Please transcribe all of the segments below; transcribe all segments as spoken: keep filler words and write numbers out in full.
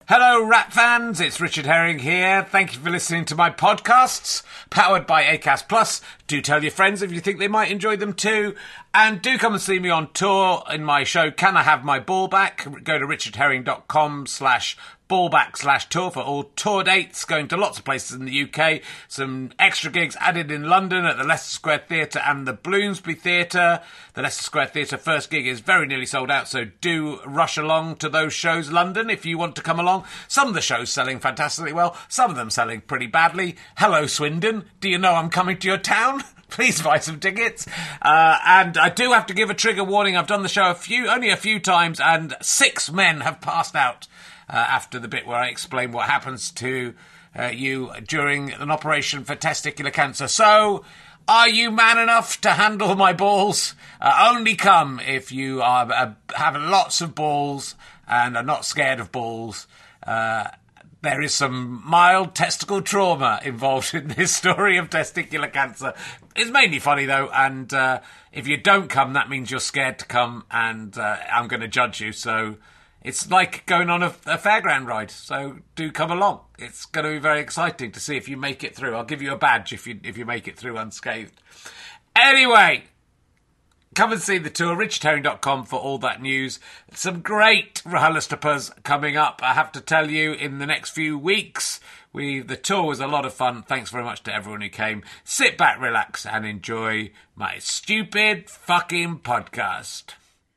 Hello, Rat fans. It's Richard Herring here. Thank you for listening to my podcasts, powered by Acast Plus. Do tell your friends if you think they might enjoy them too. And do come and see me on tour in my show, Can I Have My Ball Back? Go to richardherring.com slash ballback slash tour for all tour dates, going to lots of places in the U K. Some extra gigs added in London at the Leicester Square Theatre and the Bloomsbury Theatre. The Leicester Square Theatre first gig is very nearly sold out, so do rush along to those shows, London, if you want to come along. Some of the shows selling fantastically well, some of them selling pretty badly. Hello, Swindon. Do you know I'm coming to your town? Please buy some tickets. Uh, and I do have to give a trigger warning. I've done the show a few, only a few times, and six men have passed out uh, after the bit where I explain what happens to uh, you during an operation for testicular cancer. So, are you man enough to handle my balls? Uh, only come if you are uh, have lots of balls and are not scared of balls. Uh, There is some mild testicle trauma involved in this story of testicular cancer. It's mainly funny, though, and uh, if you don't come, that means you're scared to come, and uh, I'm going to judge you. So it's like going on a, a fairground ride, so do come along. It's going to be very exciting to see if you make it through. I'll give you a badge if you if you make it through unscathed. Anyway, come and see the tour, richard herring dot com for all that news. Some great RHLSTPs coming up, I have to tell you, in the next few weeks. We The tour was a lot of fun. Thanks very much to everyone who came. Sit back, relax, and enjoy my stupid fucking podcast.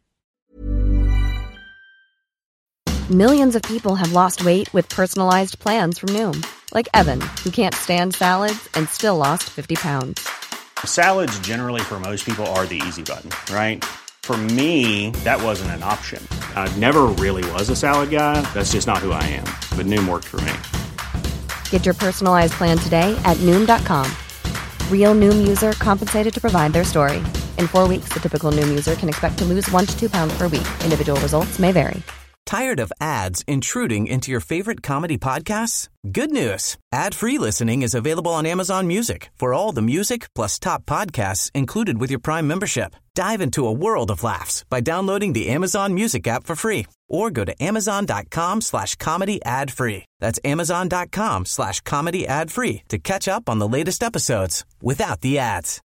Millions of people have lost weight with personalized plans from Noom. Like Evan, who can't stand salads and still lost fifty pounds. Salads generally for most people are the easy button, right? For me, that wasn't an option. I never really was a salad guy. That's just not who I am. But Noom worked for me. Get your personalized plan today at Noom dot com. Real Noom user compensated to provide their story. In four weeks, the typical Noom user can expect to lose one to two pounds per week. Individual results may vary. Tired of ads intruding into your favorite comedy podcasts? Good news. Ad-free listening is available on Amazon Music for all the music plus top podcasts included with your Prime membership. Dive into a world of laughs by downloading the Amazon Music app for free or go to amazon.com slash comedy ad free. That's amazon.com slash comedy ad free to catch up on the latest episodes without the ads.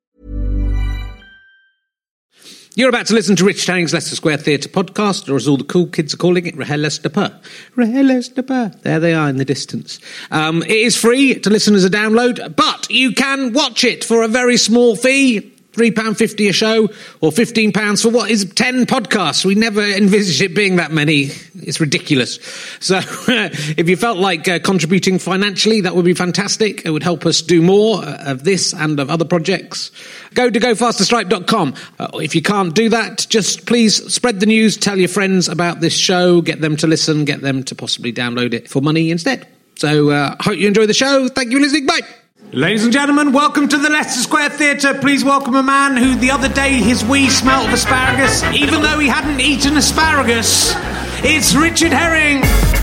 You're about to listen to Richard Herring's Leicester Square Theatre podcast, or as all the cool kids are calling it, RHLSTP. RHLSTP. There they are in the distance. Um, it is free to listen as a download, but you can watch it for a very small fee. three pounds fifty a show, or fifteen pounds for what is ten podcasts. We never envisaged it being that many. It's ridiculous. So if you felt like uh, contributing financially, that would be fantastic. It would help us do more of this and of other projects. Go to go faster stripe dot com. Uh, if you can't do that, just please spread the news, tell your friends about this show, get them to listen, get them to possibly download it for money instead. So I uh, hope you enjoy the show. Thank you for listening. Bye. Ladies and gentlemen, welcome to the Leicester Square Theatre. Please welcome a man who the other day his wee smelt of asparagus, even though he hadn't eaten asparagus. It's Richard Herring.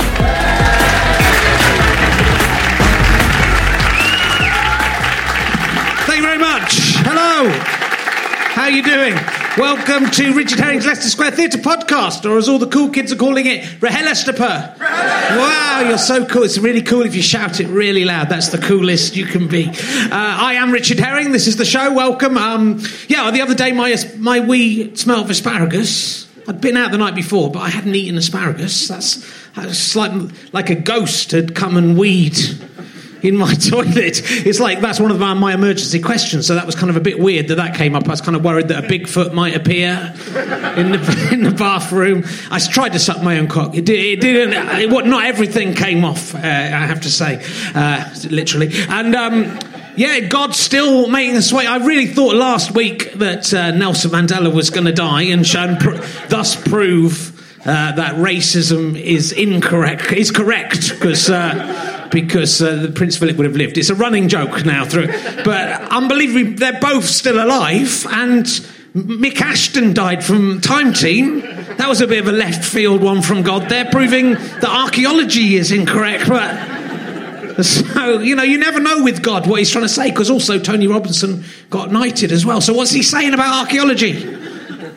Thank you very much. Hello. How are you doing? Welcome to Richard Herring's Leicester Square Theatre podcast, or as all the cool kids are calling it, RHLSTP. Wow, you're so cool. It's really cool if you shout it really loud. That's the coolest you can be. Uh, I am Richard Herring. This is the show. Welcome. Um, yeah, the other day my my wee smelled of asparagus. I'd been out the night before, but I hadn't eaten asparagus. That's, that's like, like a ghost had come and weed in my toilet. It's like, that's one of my, my emergency questions, so that was kind of a bit weird that that came up. I was kind of worried that a Bigfoot might appear in the in the bathroom. I tried to suck my own cock. It, did, it didn't, it, what, not everything came off, uh, I have to say, uh, literally. And, um... yeah, God's still making us wait. I really thought last week that uh, Nelson Mandela was going to die and show, pr- thus prove uh, that racism is incorrect. Is correct because uh, because uh, the Prince Philip would have lived. It's a running joke now through, but unbelievably, they're both still alive. And Mick Ashton died from Time Team. That was a bit of a left field one from God. They're proving that archaeology is incorrect, but. So, you know, you never know with God what he's trying to say, because also Tony Robinson got knighted as well. So what's he saying about archaeology?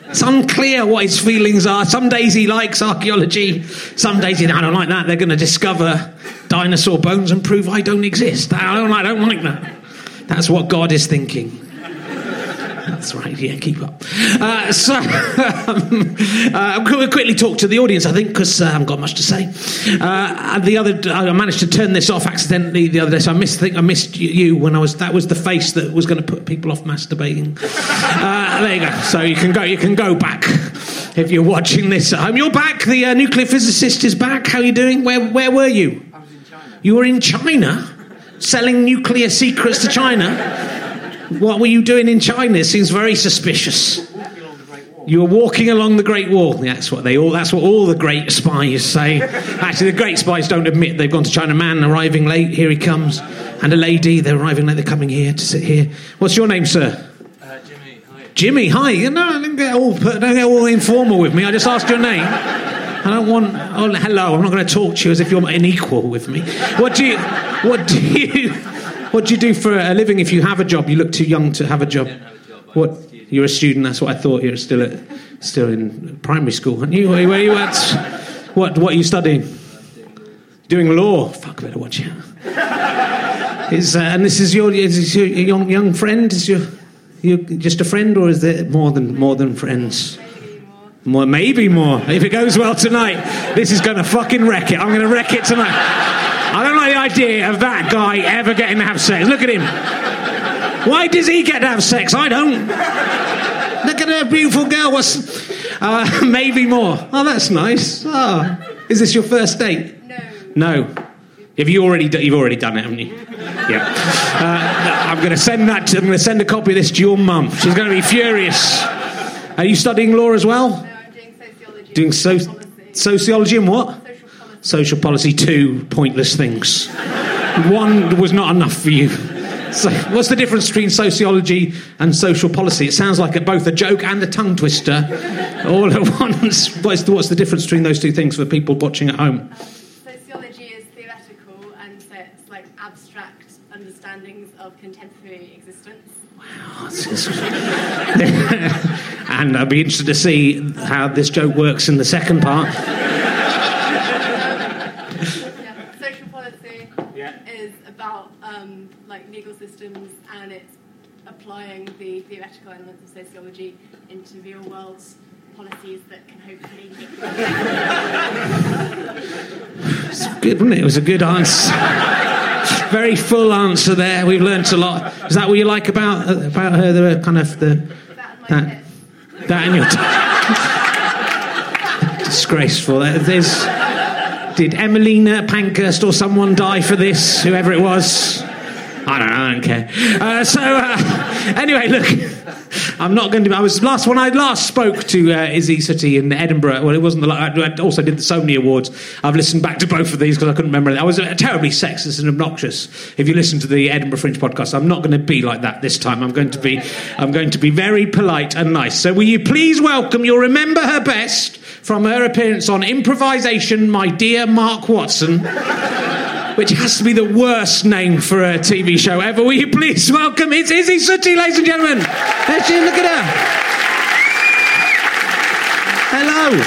It's unclear what his feelings are. Some days he likes archaeology. Some days he, I don't like that. They're going to discover dinosaur bones and prove I don't exist. I don't, I don't like that. That's what God is thinking. That's right, yeah, keep up. Uh, so, um, uh, we'll quickly talk to the audience, I think, because uh, I haven't got much to say. Uh, the other, I managed to turn this off accidentally the other day, so I missed, I think I missed you when I was, that was the face that was going to put people off masturbating. Uh, there you go. So you can go, you can go back if you're watching this at home. You're back, the uh, nuclear physicist is back. How are you doing? Where, where were you? I was in China. You were in China? Selling nuclear secrets to China? What were you doing in China? It seems very suspicious. You were walking along the Great Wall. That's what they all. That's what all the great spies say. Actually, the great spies don't admit they've gone to China. Man arriving late. Here he comes, and a lady. They're arriving late. They're coming here to sit here. What's your name, sir? Uh, Jimmy. Hi. Jimmy. Hi. No, don't get all don't get all informal with me. I just asked your name. I don't want. Oh, hello. I'm not going to talk to you as if you're an equal with me. What do you? What do you? What do you do for a living if you have a job? You look too young to have a job. I don't have a job. What? You're a student. That's what I thought. You're still at, still in primary school, aren't you? Where, where are you at? What? What are you studying? Doing law. Fuck, better watch out. Is uh, and this is your is this your young young friend? Is your you just a friend, or is there more than more than friends? More, maybe more. If it goes well tonight, this is going to fucking wreck it. I'm going to wreck it tonight. I don't like the idea of that guy ever getting to have sex. Look at him. Why does he get to have sex? I don't. Look at her beautiful girl. What's uh, maybe more? Oh, that's nice. Oh, is this your first date? No. No. Have you already? You've already done it, haven't you? Yeah. Uh, I'm going to send that. To, I'm going to send a copy of this to your mum. She's going to be furious. Are you studying law as well? No, I'm doing sociology. Doing so- sociology and what? Social policy, two pointless things. One was not enough for you. So, what's the difference between sociology and social policy? It sounds like a, both a joke and a tongue twister, all at once. What's the, what's the difference between those two things for people watching at home? Sociology is theoretical, and so it's like abstract understandings of contemporary existence. Wow. And I'd be interested to see how this joke works in the second part. Is about um, like legal systems, and it's applying the theoretical elements of sociology into real world policies that can hopefully It's good, wasn't it? It was a good answer. Very full answer there. We've learnt a lot. Is that what you like about about her? The kind of the that that in your t- disgraceful. There's. Did Emelina Pankhurst or someone die for this? Whoever it was. I don't know, I don't care. Uh, so, uh, anyway, look, I'm not going to... I was last... When I last spoke to uh, Izzy Sooty in Edinburgh, well, it wasn't the... I also did the Sony Awards. I've listened back to both of these because I couldn't remember. I was uh, terribly sexist and obnoxious. If you listen to the Edinburgh Fringe podcast, I'm not going to be like that this time. I'm going to be... I'm going to be very polite and nice. So will you please welcome... You'll remember her best from her appearance on Improvisation, My Dear Mark Watson... which has to be the worst name for a T V show ever. Will you please welcome, it's Izzy Sooty, ladies and gentlemen. There she is, look at her. Hello.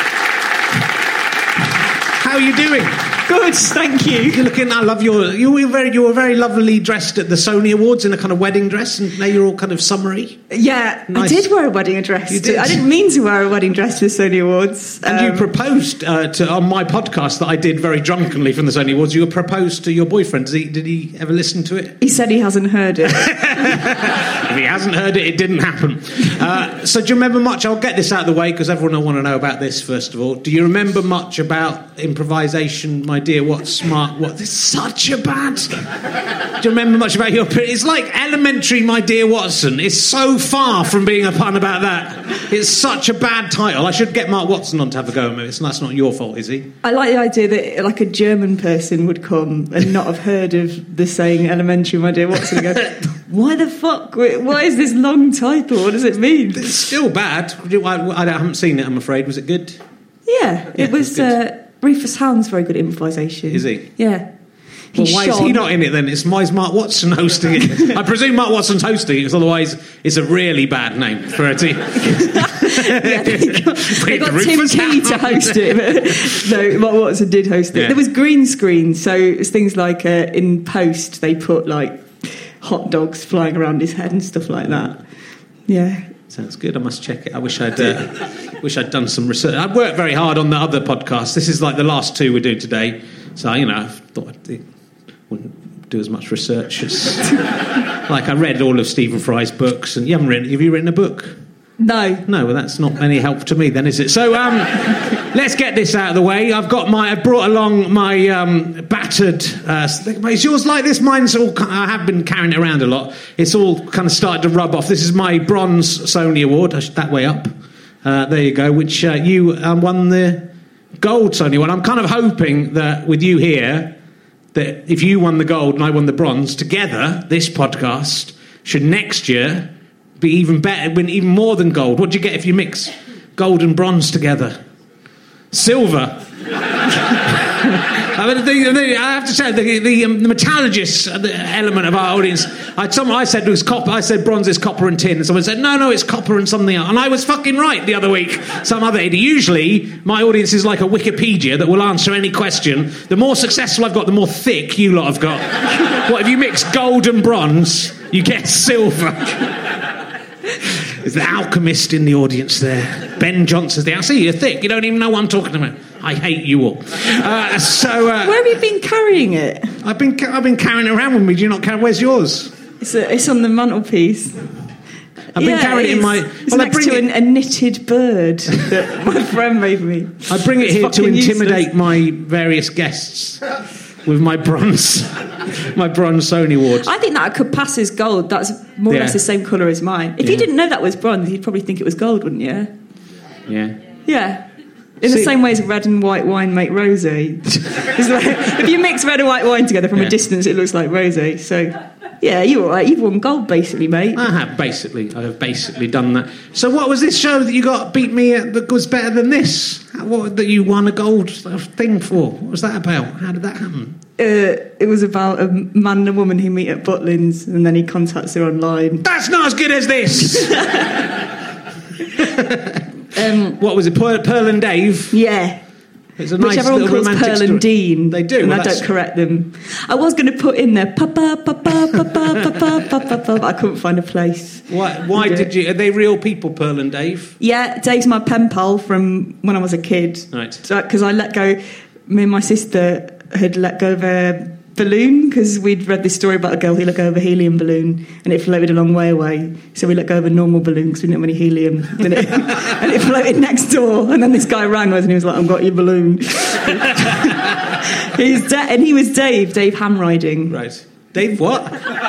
How are you doing? Good, thank you. You're looking, I love your, you were very, you were very lovely dressed at the Sony Awards in a kind of wedding dress, and now you're all kind of summery. Yeah, Nice. I did wear a wedding dress. You did? I didn't mean to wear a wedding dress for the Sony Awards. And Um, you proposed uh, to, on my podcast that I did very drunkenly from the Sony Awards, you proposed to your boyfriend. Did he, did he ever listen to it? He said he hasn't heard it. If he hasn't heard it, it didn't happen. Uh, so do you remember much? I'll get this out of the way because everyone will want to know about this first of all. Do you remember much about Improvisation, My Dear What's Smart? What? This is such a bad... Do you remember much about your... It's like Elementary, My Dear Watson. It's so far from being a pun about that. It's such a bad title. I should get Mark Watson on to have a go at me. It's, that's not your fault, is he? I like the idea that like a German person would come and not have heard of the saying Elementary, My Dear Watson, and go, why the fuck? Why is this long title? What does it mean? It's still bad. I, I haven't seen it, I'm afraid. Was it good? Yeah, Yeah, it was... good. Uh, Rufus Hound's very good improvisation. Is he? Yeah. He Well, why is he shone. not in it then? It's why is Mark Watson hosting it? I presume Mark Watson's hosting it, because otherwise it's a really bad name for a team. Yeah, they got, they got With Tim Rufus Key to Howard. host it. But no, Mark Watson did host it. Yeah. There was green screen, so it's things like uh, in post they put like hot dogs flying around his head and stuff like that. Yeah. Sounds good. I must check it. I wish I'd uh, wish I'd done some research. I've worked very hard on the other podcast. This is like the last two we do today, so you know I thought I did, wouldn't do as much research as like I read all of Stephen Fry's books. And you haven't written? Have you written a book? No. No, well, that's not any help to me then, is it? So um, let's get this out of the way. I've got my, I brought along my um, battered. Uh, is yours like this? Mine's all. I have been carrying it around a lot. It's all kind of started to rub off. This is my bronze Sony Award. I should, that way up. Uh, there you go. Which uh, you um, won the gold Sony one. I'm kind of hoping that with you here, that if you won the gold and I won the bronze, together this podcast should next year be even better, win even more than gold. What do you get if you mix gold and bronze together? Silver. I, mean, the, the, I have to say, the, the, um, the metallurgist the element of our audience, I, someone, I said it was copper. I said bronze is copper and tin. And someone said, no, no, it's copper and something else. And I was fucking right the other week. Some other idiot. Usually, my audience is like a Wikipedia that will answer any question. The more successful I've got, the more thick you lot have got. What, if you mix gold and bronze, you get silver. There's the alchemist in the audience there. Ben Johnson's there. I see you're thick. You don't even know what I'm talking about. I hate you all. Uh, so uh, Where have you been carrying it? I've been I've been carrying it around with me. Do you not carry? Where's yours? It's, a, it's on the mantelpiece. I've been Yeah, carrying it in is. my. It's Well, I next bring to it. an, a knitted bird that my friend made me. I bring it It's here to fucking intimidate useless. my various guests with my bronze, my bronze Sony awards. I think that could pass as gold. That's more Yeah. or less the same colour as mine. If Yeah. you didn't know that was bronze, you'd probably think it was gold, wouldn't you? Yeah. Yeah. In See- the same way as red and white wine make rosé. It's like, if you mix red and white wine together from Yeah. a distance, it looks like rosé. So, yeah, you're all right. You've won gold, basically, mate. I have basically, I have basically done that. So, what was this show that you got beat me at that was better than this? What that you won a gold thing for? What was that about? How did that happen? Uh, it was about a man and a woman who meet at Butlins, and then he contacts her online. That's not as good as this. Um, What was it? Pearl, Pearl and Dave. yeah. It's a nice Which everyone little calls romantic Pearl story. and Dean. They do. And well, I that's- don't correct them. I was going to put in there, papa, papa, papa, papa, papa, papa. I couldn't find a place. Why? Why Yeah. did you? Are they real people, Pearl and Dave? Yeah, Dave's my pen pal from when I was a kid. Right. Because I let go, me and my sister had let go of a balloon because we'd read this story about a girl who let go of a helium balloon and it floated a long way away. So we let go of a normal balloon because we didn't have any helium. And it, and it floated next door. And then this guy rang us and he was like, I've got your balloon. He's da- and he was Dave, Dave Hamriding. Right. Dave what?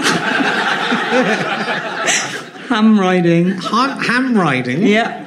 Hamriding. Ham, ham riding? Yeah.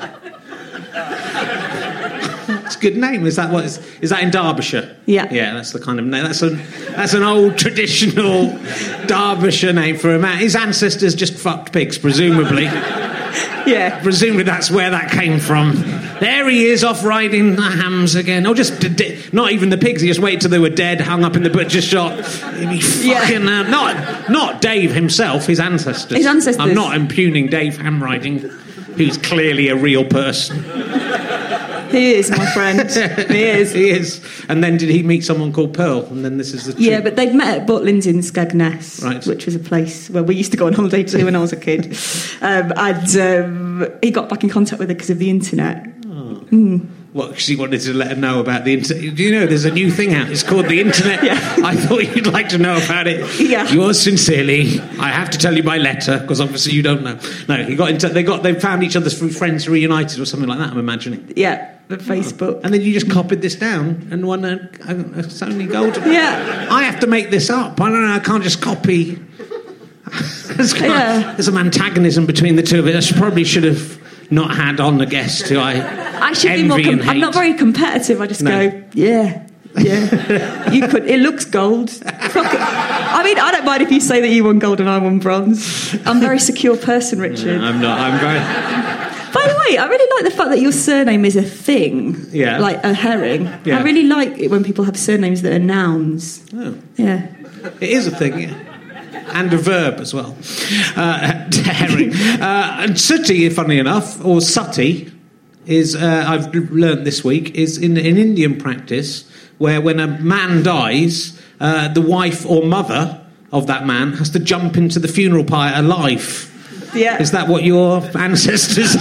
It's a good name. Is that what is, is that in Derbyshire? Yeah. Yeah, that's the kind of name. That's, a, that's an old traditional Derbyshire name for a man. His ancestors just fucked pigs, presumably. Yeah. Presumably that's where that came from. There he is, off riding the hams again. Or just, d- d- not even the pigs, he just waited till they were dead, hung up in the butcher's shop. He'd be fucking, uh, not, not Dave himself, his ancestors. His ancestors. I'm not impugning Dave Hamriding, who's clearly a real person. He is, my friend. He is. He is. And then did he meet someone called Pearl? And then this is the Yeah, truth. but they'd met at Butlins in Skegness, Right. which was a place where we used to go on holiday to when I was a kid. Um, and um, he got back in contact with her because of the internet. What, because he wanted to let her know about the internet. Do you know there's a new thing out? It's called the internet. Yeah. I thought you'd like to know about it. Yeah. Yours sincerely. I have to tell you by letter because obviously you don't know. No, he got into. They got. They found each other's friends reunited or something like that. I'm imagining. Yeah, but Facebook. And then you just copied this down and won a, a, a Sony Gold. Yeah. I have to make this up. I don't know. I can't just copy. there's, kind of- Yeah. there's some antagonism between the two of us. I probably should have not had on the guest who I. I should be more. envy Com- and I'm not hate. very competitive. I just No. go, yeah, yeah. You could. It looks gold. Fuck it. I mean, I don't mind if you say that you won gold and I won bronze. I'm a very secure person, Richard. I'm not. I'm very. By the way, I really like the fact that your surname is a thing. Yeah. Like a herring. Yeah. I really like it when people have surnames that are nouns. Oh. Yeah. It is a thing, yeah. And a verb as well. Uh, herring. Uh, and sooty, funnily enough, or sati, is, uh, I've learnt this week, is in, in Indian practice, where when a man dies, uh, the wife or mother of that man has to jump into the funeral pyre alive. Yeah. Is that what your ancestors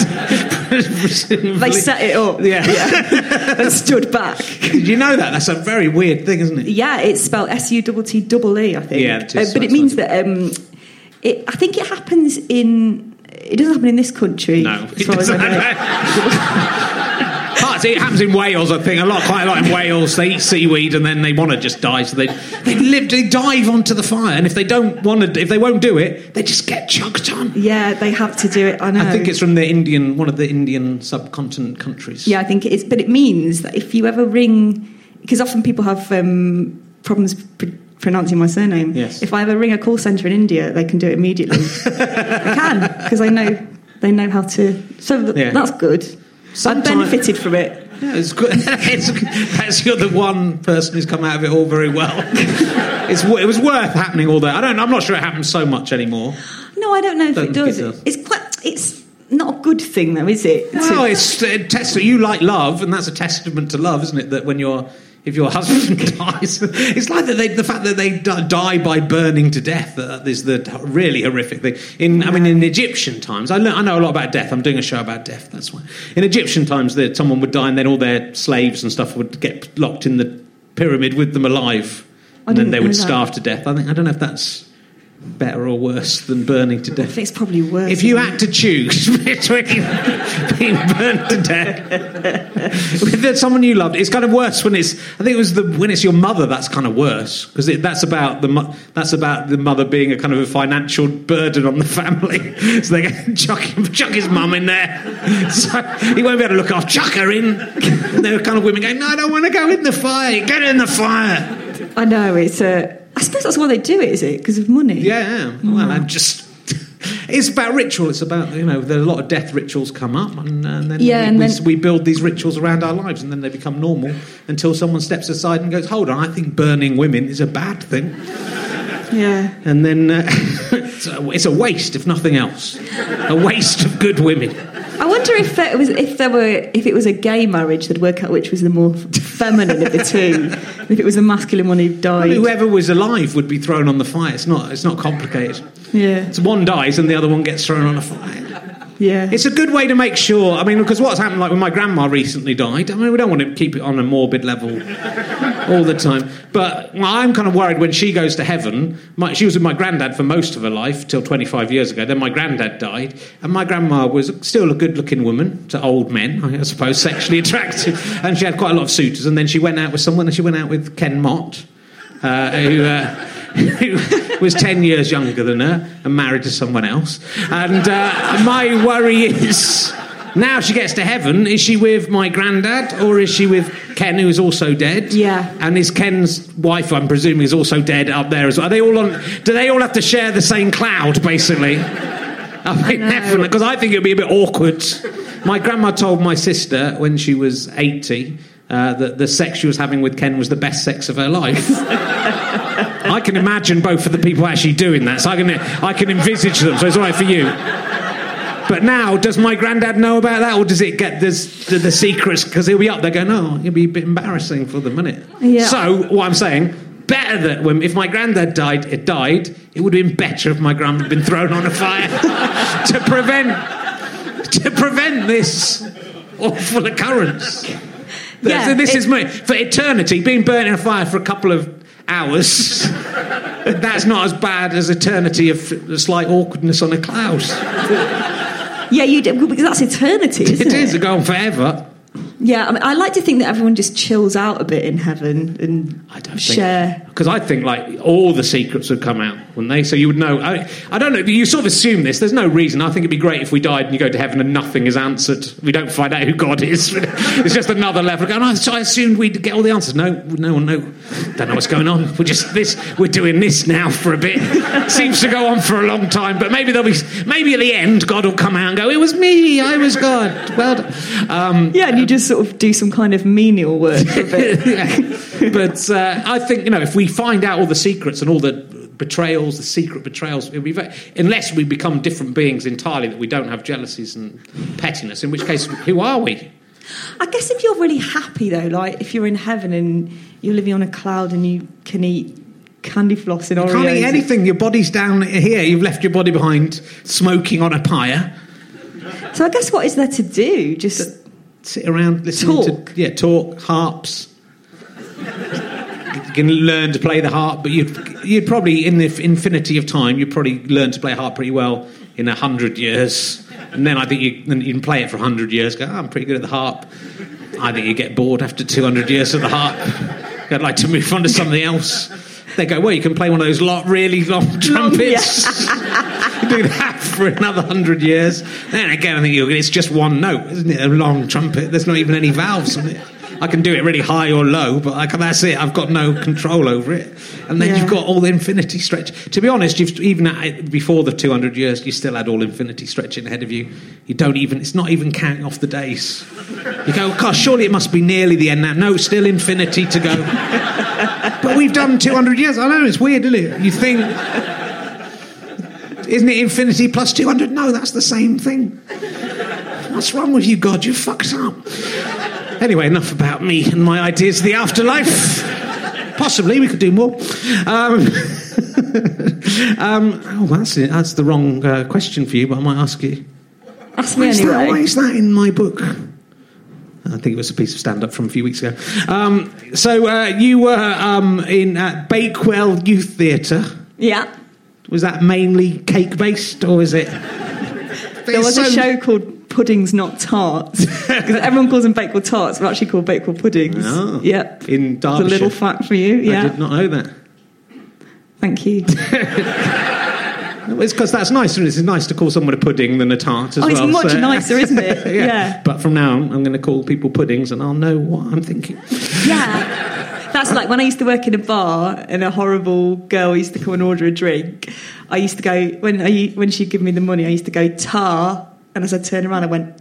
They set it up. Yeah. yeah. And stood back. Did you know that? That's a very weird thing, isn't it? Yeah, it's spelled S U T T E, I think. Yeah, it is. Uh, but it means that um, it, I think it happens in. It doesn't happen in this country. No. As far as I know. Parts, it happens in Wales, I think. A lot, quite a lot in Wales. They eat seaweed and then they want to just die, so they they live, they dive onto the fire. And if they don't want to, if they won't do it, they just get chucked on. Yeah, they have to do it. I know. I think it's from the Indian, one of the Indian subcontinent countries. Yeah, I think it is. But it means that if you ever ring, because often people have um, problems pr- pronouncing my surname. Yes. If I ever ring a call centre in India, they can do it immediately. They can, because they know they know how to. So th- Yeah. that's good. I've benefited from it. Yeah, it's good. it's, that's you're the one person who's come out of it all very well. It's, it was worth happening all that. I don't. I'm not sure it happens so much anymore. No, I don't know if Don't it think does. it does. It's quite. It's not a good thing, though, is it? Well, To- it's a test that you like love, and that's a testament to love, isn't it? That when you're, if your husband dies, it's like that they, the fact that they di- die by burning to death. That is the really horrific thing. In, I mean, in Egyptian times, I, learn, I know a lot about death. I'm doing a show about death. That's why. In Egyptian times, that someone would die, and then all their slaves and stuff would get locked in the pyramid with them alive, and then didn't they know would that. starve to death. I think I don't know if that's better or worse than burning to I death. think it's probably worse. If you isn't it? had to choose between being burnt to death with someone you loved, it's kind of worse when it's. I think it was the when it's your mother. That's kind of worse because that's about the mo- that's about the mother being a kind of a financial burden on the family. So they go, chuck him, chuck his mum in there. So he won't be able to look after. Chuck her in. And there are kind of women going, no, I don't want to go in the fire. Get in the fire. I know it's a. I suppose that's why they do it, is it? Because of money? Yeah, well, I just... It's about ritual. It's about, you know, there are a lot of death rituals come up, and, and then, Yeah, we, and we, then- we build these rituals around our lives, and then they become normal until someone steps aside and goes, hold on, I think burning women is a bad thing. Yeah. And then uh, it's, a, it's a waste, if nothing else. A waste of good women. I wonder if there was if there were if it was a gay marriage, they'd work out which was the more feminine of the two. If it was a masculine one who died. Whoever was alive would be thrown on the fire. It's not. It's not complicated. Yeah. It's one dies and the other one gets thrown on a fire. Yeah. It's a good way to make sure. I mean, because what's happened, like when my grandma recently died. I mean, we don't want to keep it on a morbid level all the time. But well, I'm kind of worried when she goes to heaven. My, she was with my granddad for most of her life till twenty-five years ago. Then my granddad died, and my grandma was still a good-looking woman to old men, I suppose, sexually attractive, and she had quite a lot of suitors. And then she went out with someone, and she went out with Ken Mott, uh, who. Uh, who was ten years younger than her and married to someone else. And uh, my worry is, now she gets to heaven, is she with my granddad or is she with Ken, who is also dead? Yeah. And is Ken's wife, I'm presuming, is also dead up there as well? Are they all on? Do they all have to share the same cloud, basically? I mean, definitely, because I think it would be a bit awkward. My grandma told my sister when she was eighty uh, that the sex she was having with Ken was the best sex of her life. I can imagine both of the people actually doing that, so I can I can envisage them. So it's all right for you. But now, does my granddad know about that, or does it get this, the, the secrets? Because he'll be up there going, "Oh, it'll be a bit embarrassing for them, wouldn't it?" Yeah. So what I'm saying, better that when if my granddad died, it died. It would have been better if my grandma had been thrown on a fire to prevent to prevent this awful occurrence. Yeah, this it- is my, for eternity. Being burnt in a fire for a couple of hours, that's not as bad as eternity of a slight awkwardness on a cloud. Yeah, you do, because that's eternity, isn't It it? is, to go on forever. Yeah, I mean, I like to think that everyone just chills out a bit in heaven and I don't share. Because I think like all the secrets would come out, wouldn't they? So you would know. I, I don't know. You sort of assume this. There's no reason. I think it'd be great if we died and you go to heaven and nothing is answered. We don't find out who God is. It's just another level. Going, oh, so I assumed we'd get all the answers. No, no one, no. Don't know what's going on. We're just this. We're doing this now for a bit. Seems to go on for a long time. But maybe there'll be. Maybe at the end, God will come out and go, "It was me. I was God." Well done. Um, yeah, and you just sort of do some kind of menial work for a bit. Yeah. But uh, I think, you know, if we find out all the secrets and all the betrayals, the secret betrayals, it'll be very, unless we become different beings entirely, that we don't have jealousies and pettiness, in which case, who are we? I guess if you're really happy, though, like if you're in heaven and you're living on a cloud and you can eat candy floss and Oreos. You can't eat anything. Your body's down here. You've left your body behind smoking on a pyre. So I guess what is there to do? Just sit around, listening talk. to... Yeah, talk, harps. You can learn to play the harp, but you'd, you'd probably, in the infinity of time, you'd probably learn to play harp pretty well in a hundred years. And then I think you, then you can play it for a hundred years, go, oh, I'm pretty good at the harp. I think you get bored after two hundred years of the harp. I'd like to move on to something else. They go, well, you can play one of those lot, really long trumpets. Long, yeah. You do that for another hundred years. Then again, I think you, it's just one note, isn't it? A long trumpet. There's not even any valves on it. I can do it really high or low, but I can, that's it. I've got no control over it. And then yeah. you've got all the infinity stretch. To be honest, you've, even at, before the two hundred years, you still had all infinity stretching ahead of you. You don't even, it's not even counting off the days. You go, gosh, surely it must be nearly the end now. No, still infinity to go. But we've done two hundred years. I know, it's weird, isn't it? You think, isn't it infinity plus two hundred? No, that's the same thing. What's wrong with you, God? You fucked up. Anyway, enough about me and my ideas of the afterlife. Possibly, we could do more. Um, um, oh, that's it. That's the wrong uh, question for you, but I might ask you. Ask me why anyway. That, why is that in my book? I think it was a piece of stand-up from a few weeks ago. Um, so uh, you were um, in uh, Bakewell Youth Theatre. Yeah. Was that mainly cake-based, or is it... There was so... a show called Puddings Not Tarts, because everyone calls them Bakewell Tarts, but actually called Bakewell Puddings. Oh, yep. In Derbyshire. It's a little fact for you, yeah. I did not know that. Thank you. It's because that's nicer. It's nice to call someone a pudding than a tart as oh, well. Oh, it's much so. nicer, isn't it? yeah. yeah. But from now on, I'm going to call people puddings and I'll know what I'm thinking. Yeah. That's like when I used to work in a bar and a horrible girl used to come and order a drink. I used to go, when I, when she'd give me the money, I used to go, tar, and as I turned around, I went,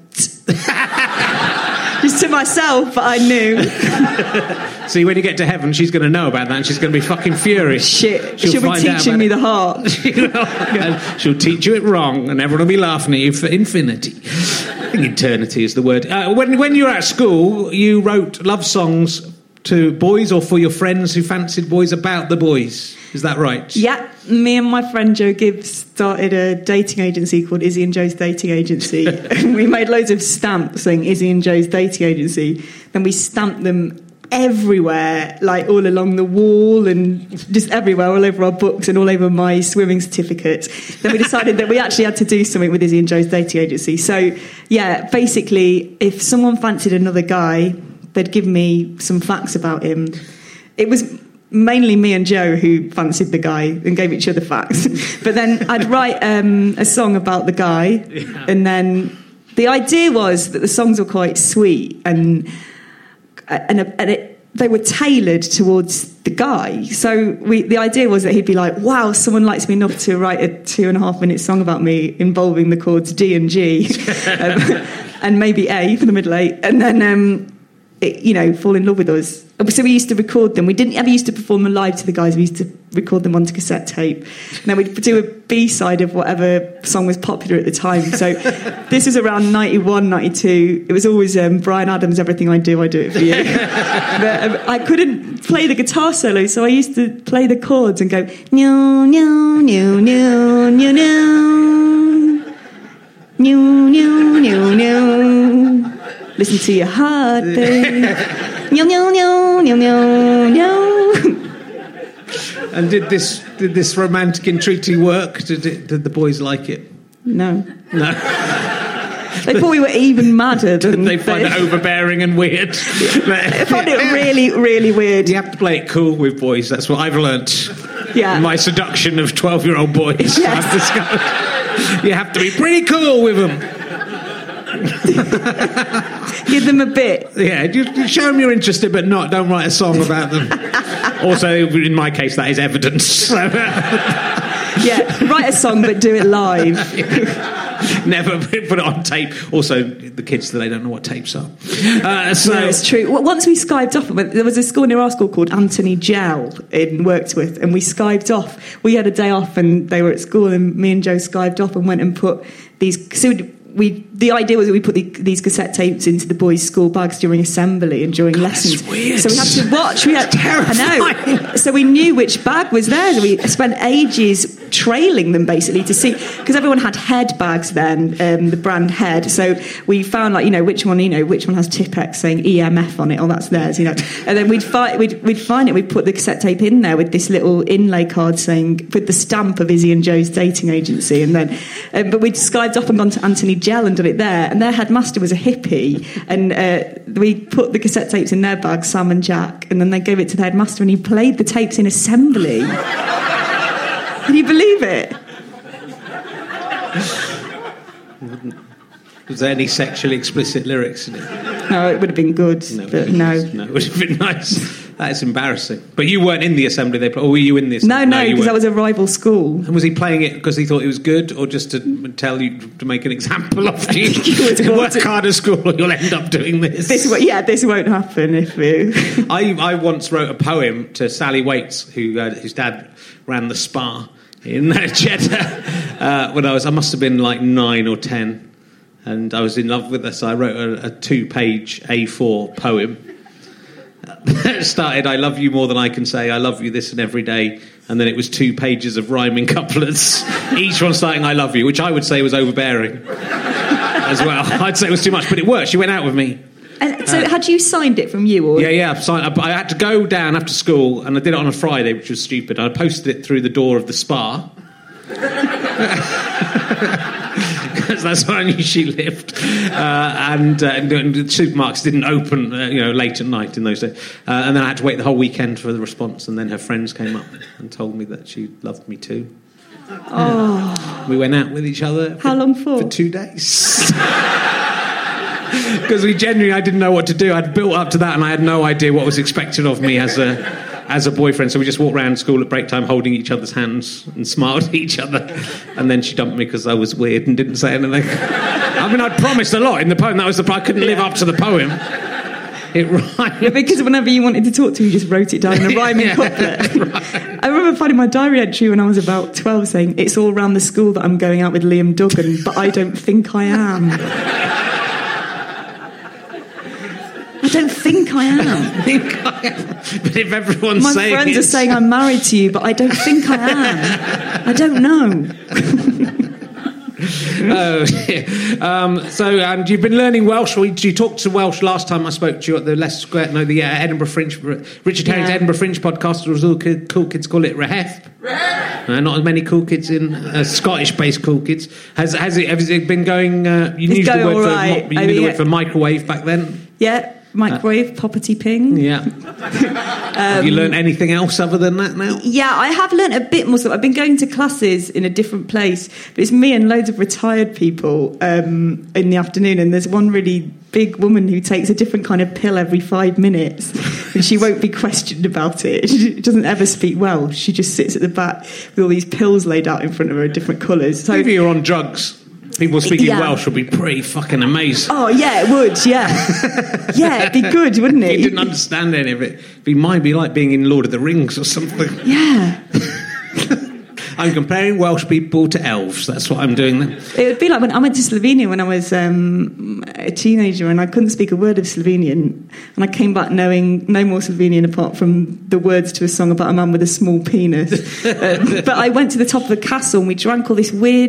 just to myself, but I knew. See, when you get to heaven, she's going to know about that and she's going to be fucking furious. Shit, she'll, she'll be teaching me it. the harp. She'll teach you it wrong and everyone will be laughing at you for infinity. I think eternity is the word. Uh, when, when you were at school, you wrote love songs to boys or for your friends who fancied boys about the boys. Is that right? Yeah. Me and my friend Joe Gibbs started a dating agency called Izzy and Joe's Dating Agency. We made loads of stamps saying Izzy and Joe's Dating Agency. Then we stamped them everywhere, like all along the wall and just everywhere, all over our books and all over my swimming certificates. Then we decided that we actually had to do something with Izzy and Joe's Dating Agency. So, yeah, basically, if someone fancied another guy, they'd give me some facts about him. It was mainly me and Joe who fancied the guy and gave each other facts. But then I'd write um, a song about the guy, yeah. And then the idea was that the songs were quite sweet and and, and it, they were tailored towards the guy. So we, the idea was that he'd be like, wow, someone likes me enough to write a two and a half minute song about me involving the chords D and G um, and maybe A for the middle eight, and then um, it, you know, fall in love with us. So we used to record them. We didn't ever used to perform them live to the guys. We used to record them onto cassette tape. And then we'd do a B-side of whatever song was popular at the time. So this was around ninety-one, ninety-two. It was always um, Bryan Adams, Everything I Do, I Do It For You. But um, I couldn't play the guitar solo, so I used to play the chords and go, no, no, no, no, no, no, no, no, no, no. Listen to your heart, babe. No, no, no, no, no, no. And did this did this romantic entreaty work? Did it, did the boys like it? No. No. They thought we were even madder than They find it overbearing and weird. I found it really, really weird. You have to play it cool with boys. That's what I've learnt. Yeah. My seduction of twelve-year-old boys. Yes. I've discovered. You have to be pretty cool with them. Give them a bit. Yeah, you, you show them you're interested, but not. Don't write a song about them. Also, in my case, that is evidence. Yeah, write a song, but do it live. Never put it on tape. Also, the kids, they don't know what tapes are. Uh, so No, it's true. Well, once we Skyped off, there was a school near our school called Anthony Gell in Worksworth, and we Skyped off. We had a day off, and they were at school, and me and Joe Skyped off and went and put these. So we, the idea was that we put the, these cassette tapes into the boys' school bags during assembly and during lessons. weird. So we had to watch. We had, Terrifying. I know. So we knew which bag was theirs. So we spent ages trailing them basically to see, because everyone had head bags then, um, the brand Head. So we found, like, you know, which one, you know, which one has Tipex saying E M F on it. Oh, that's theirs, you know. And then we'd find we'd, we'd find it. We'd put the cassette tape in there with this little inlay card saying, with the stamp of Izzy and Joe's dating agency. And then, um, but we'd Skyped up and gone to Anthony Gell and done it there. And their headmaster was a hippie, and uh, we put the cassette tapes in their bag, Sam and Jack, and then they gave it to the headmaster, and he played the tapes in assembly. Can you believe it? was there any sexually explicit lyrics in it? No, it would have been good, No, but no. No, it would have been nice. That is embarrassing. But you weren't in the assembly they played, or were you in the assembly? No, no, you because that weren't. was a rival school. And was he playing it because he thought it was good, or just to tell you, to make an example of you? was Work hard at school, or you'll end up doing this. This, wo- yeah, this won't happen if we. I, I once wrote a poem to Sally Waits, who uh, whose dad ran the spa in uh, Jeddah, uh, when I was, I must have been like nine or ten, and I was in love with her, so I wrote a, a two-page A four poem. It started, I love you more than I can say, I love you this and every day, and then it was two pages of rhyming couplets, each one starting I love you, which I would say was overbearing as well. I'd say it was too much, but it worked. She went out with me. And so, had you signed it from you, or Yeah, yeah. I, signed, I, I had to go down after school, and I did it on a Friday, which was stupid. I posted it through the door of the spa. Because that's where I knew she lived. Uh, and, uh, and, and the supermarkets didn't open, uh, you know, late at night in those days. Uh, and then I had to wait the whole weekend for the response, and then her friends came up and told me that she loved me too. Oh. We went out with each other. For, How long for? For two days. Because we genuinely, I didn't know what to do. I'd built up to that, and I had no idea what was expected of me as a as a boyfriend. So we just walked around school at break time, holding each other's hands and smiled at each other. And then she dumped me because I was weird and didn't say anything. I mean, I'd promised a lot in the poem. That was the part. I couldn't live up to the poem. It rhymed. Yeah, because whenever you wanted to talk to me, you just wrote it down in a rhyming Yeah, couplet. right. I remember finding my diary entry when I was about twelve saying, it's all around the school that I'm going out with Liam Duggan, but I don't think I am. I don't think I am. think I am. But if everyone's My saying friends it, are saying I'm married to you, but I don't think I am. I don't know. Oh, yeah. um, so, and you've been learning Welsh. We, you talked to Welsh last time I spoke to you at the Leicester Square, no, the uh, Edinburgh Fringe, Richard Herring's Yeah. Edinburgh Fringe podcast. There was all cool, cool kids call it Rehef. Uh, not as many cool kids in uh, Scottish-based cool kids. Has has it, has it been going? Uh, you It's used the going word all for right. mo- you I knew the mean, word for microwave back then. Yeah, microwave, poppity ping. Yeah. Have you learned anything else other than that now? Yeah, I have learnt a bit more stuff. I've been going to classes in a different place, but it's me and loads of retired people um, in the afternoon, and there's one really big woman who takes a different kind of pill every five minutes, and she won't be questioned about it. She doesn't ever speak Welsh. She just sits at the back with all these pills laid out in front of her in different colours. So If you're on drugs, people speaking Yeah. Welsh would be pretty fucking amazing. Oh, yeah, it would, yeah. Yeah, it'd be good, wouldn't If it? you didn't understand any of it, it might be like being in Lord of the Rings or something. Yeah. I'm comparing Welsh people to elves. That's what I'm doing then. It would be like when I went to Slovenia when I was um, a teenager, and I couldn't speak a word of Slovenian, and I came back knowing no more Slovenian apart from the words to a song about a man with a small penis. Uh, but I went to the top of the castle, and we drank all this weird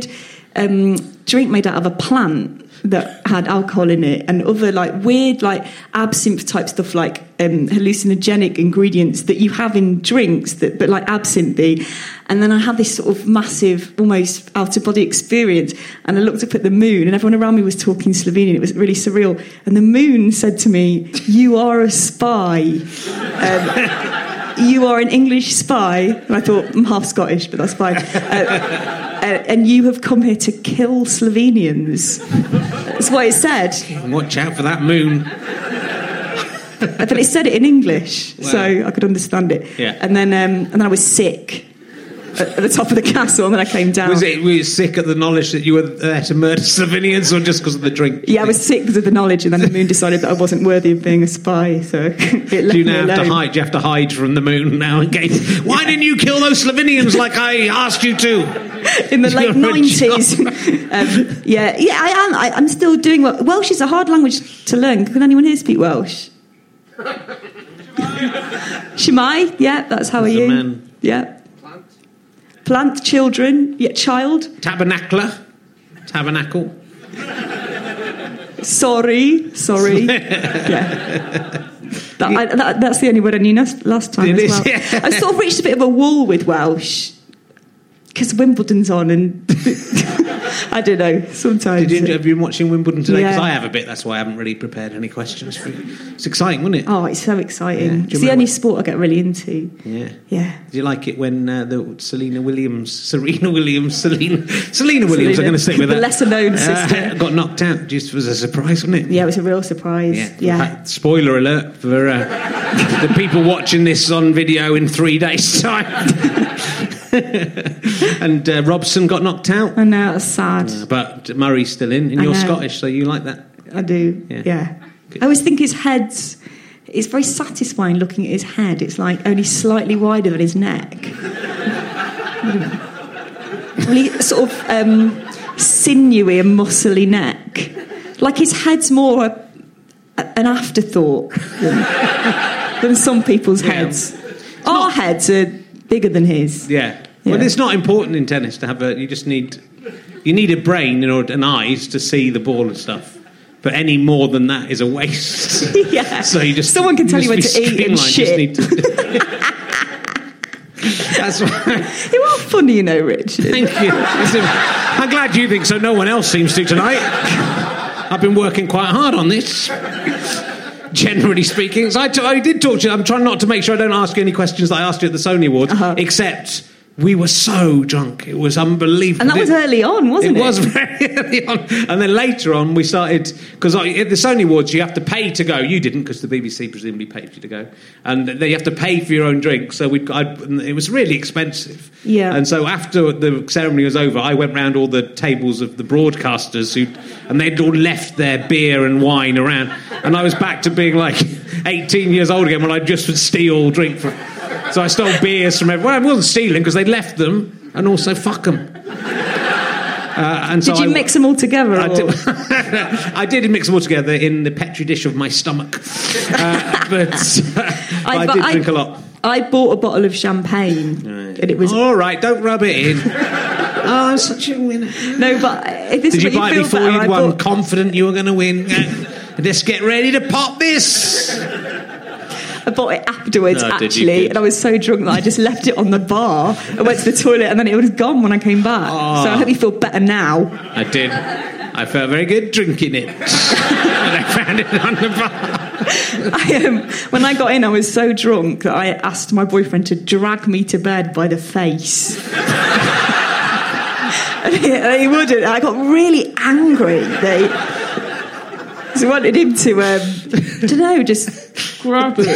um, drink made out of a plant that had alcohol in it, and other like weird like absinthe type stuff, like um, hallucinogenic ingredients that you have in drinks, that but like absinthe. And then I had this sort of massive, almost out of body experience, and I looked up at the moon, and everyone around me was talking Slovenian. It was really surreal, and the moon said to me, "You are a spy. Um, you are an English spy." And I thought, I'm half Scottish, but that's fine. Uh, Uh, and you have come here to kill Slovenians. That's what it said. Watch out for that moon. But it said it in English, Wow. so I could understand it. Yeah. And then, um, and then I was sick at, at the top of the castle, and then I came down. Was it? Were you sick at the knowledge that you were there to murder Slovenians, or just because of the drink? Yeah, I was sick because of the knowledge, and then the moon decided that I wasn't worthy of being a spy, so it left Do you me now have alone. to hide? Do you have to hide from the moon now in case? Why didn't you kill those Slovenians like I asked you to? In the You're late a nineties. um, yeah, yeah, I am. I, I'm still doing well. Welsh is a hard language to learn. Can anyone here speak Welsh? Shemai, yeah, that's how are As a you? man. Yeah. Plant. Plant, children, yeah, child. Tabernacler, tabernacle. Sorry, sorry. yeah. That, I, that, that's the only word I knew last, last time It as is, well. yeah. I sort of reached a bit of a wall with Welsh because Wimbledon's on, and I don't know. Sometimes Did you, have you been watching Wimbledon today? Because Yeah. I have a bit. That's why I haven't really prepared any questions for you. It's exciting, wasn't it? Oh, it's so Yeah. exciting. Do you It's the remember- only sport I get really into. Yeah. Yeah. Do you like it when uh, the Serena Williams, Serena Williams, Selena, Selena Williams? I'm going to stick with The that. lesser-known Uh, sister. got knocked out. Just was a surprise, wasn't it? Yeah, it was a real surprise. Yeah. Yeah. In fact, spoiler alert for uh, the people watching this on video in three days' time. And uh, Robson got knocked out, I know, it's sad. but Murray's still in. And I you're know. Scottish, so you like that. I do. Yeah. Yeah. Good. I always think his head's... It's very satisfying looking at his head. It's like only slightly wider than his neck. Really sort of um, sinewy and muscly neck. Like his head's more a, a, an afterthought than, than some people's Yeah. heads. Our heads are bigger than his. Yeah. Yeah. Well, it's not important in tennis to have a. You just need, you need a brain in order and eyes to see the ball and stuff. But any more than that is a waste. Yeah. So you just Someone can tell you when just to be eat and streamlined. You just shit. need to- That's why. You are funny, you know, Richard. Thank you. Listen, I'm glad you think so. No one else seems to tonight. I've been working quite hard on this. Generally speaking, so I, t- I did talk to you. I'm trying not to make sure I don't ask you any questions that I asked you at the Sony Awards, Uh-huh. except we were so drunk. It was unbelievable. And that was early on, wasn't it? It was very early on. And then later on, we started... Because at the Sony Awards, you have to pay to go. You didn't, because the B B C presumably paid for you to go. And then you have to pay for your own drink. So we, I, it was really expensive. Yeah. And so after the ceremony was over, I went round all the tables of the broadcasters, who, and they'd all left their beer and wine around. And I was back to being like eighteen years old again, when I just would steal drink from... So I stole beers from everyone. Well, I wasn't stealing because they'd left them, and also fuck them. Uh, and so Did you I, mix them all together? I or- did, I did mix them all together in the petri dish of my stomach, uh, but uh, I, but did drink a lot. I bought a bottle of champagne, and it was All right, don't rub it in. Oh, I'm such a winner. no, but if this Did is you what buy you it feel before better, you'd I won, bought, confident you were going to win? Uh, Let's get ready to pop this. I bought it afterwards, No, did you? actually, Good. and I was so drunk that I just left it on the bar. I went to the toilet, and then it was gone when I came back. Oh. So I hope you feel better now. I did. I felt very good drinking it. And I found it on the bar. I, um, when I got in, I was so drunk that I asked my boyfriend to drag me to bed by the face. and, he, and he wouldn't. I got really angry. They, so I wanted him to, um, I don't know, just grab it.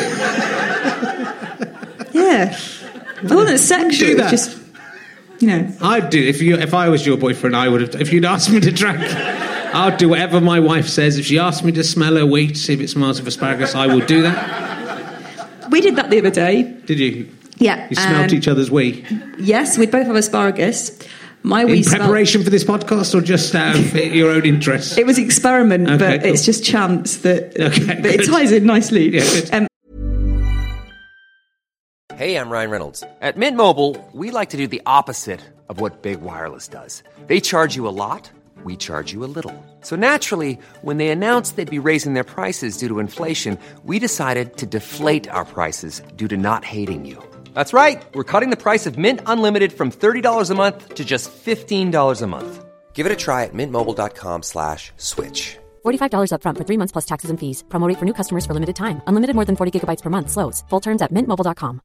Yeah. I wasn't sexual, Do it was that. just, you know. I'd do if you if I was your boyfriend. I would have. If you'd asked me to drag, I'd do whatever my wife says. If she asked me to smell her wheat, see if it smells of asparagus, I will do that. We did that the other day. Did you? Yeah. You smelled and each other's wee Yes, we both have asparagus. My wee in smelled- preparation for this podcast, or just out of your own interest? It was an experiment, Okay, but cool. it's just chance that, Okay, that it good. ties in nicely. Yeah, good. Um, Hey, I'm Ryan Reynolds. At Mint Mobile, we like to do the opposite of what Big Wireless does. They charge you a lot, we charge you a little. So naturally, when they announced they'd be raising their prices due to inflation, we decided to deflate our prices due to not hating you. That's right. We're cutting the price of Mint Unlimited from thirty dollars a month to just fifteen dollars a month. Give it a try at mintmobile.com slash switch. forty-five dollars up front for three months plus taxes and fees. Promo rate for new customers for limited time. Unlimited more than forty gigabytes per month. Slows full terms at mint mobile dot com.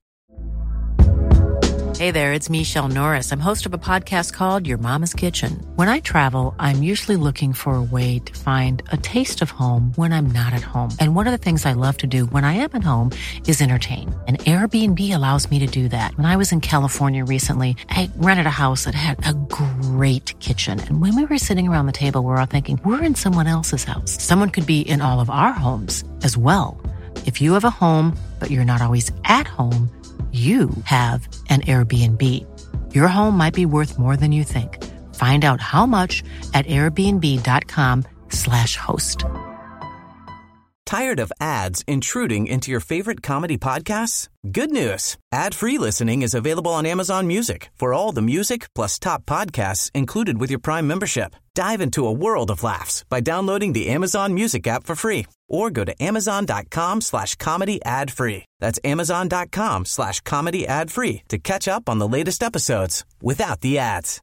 Hey there, it's Michelle Norris. I'm host of a podcast called Your Mama's Kitchen. When I travel, I'm usually looking for a way to find a taste of home when I'm not at home. And one of the things I love to do when I am at home is entertain. And Airbnb allows me to do that. When I was in California recently, I rented a house that had a great kitchen. And when we were sitting around the table, we were all thinking, we're in someone else's house. Someone could be in all of our homes as well. If you have a home, but you're not always at home, you have an Airbnb. Your home might be worth more than you think. Find out how much at airbnb.com slash host. Tired of ads intruding into your favorite comedy podcasts? Good news. Ad-free listening is available on Amazon Music for all the music plus top podcasts included with your Prime membership. Dive into a world of laughs by downloading the Amazon Music app for free or go to amazon.com slash comedy ad free. That's amazon.com slash comedy ad free to catch up on the latest episodes without the ads.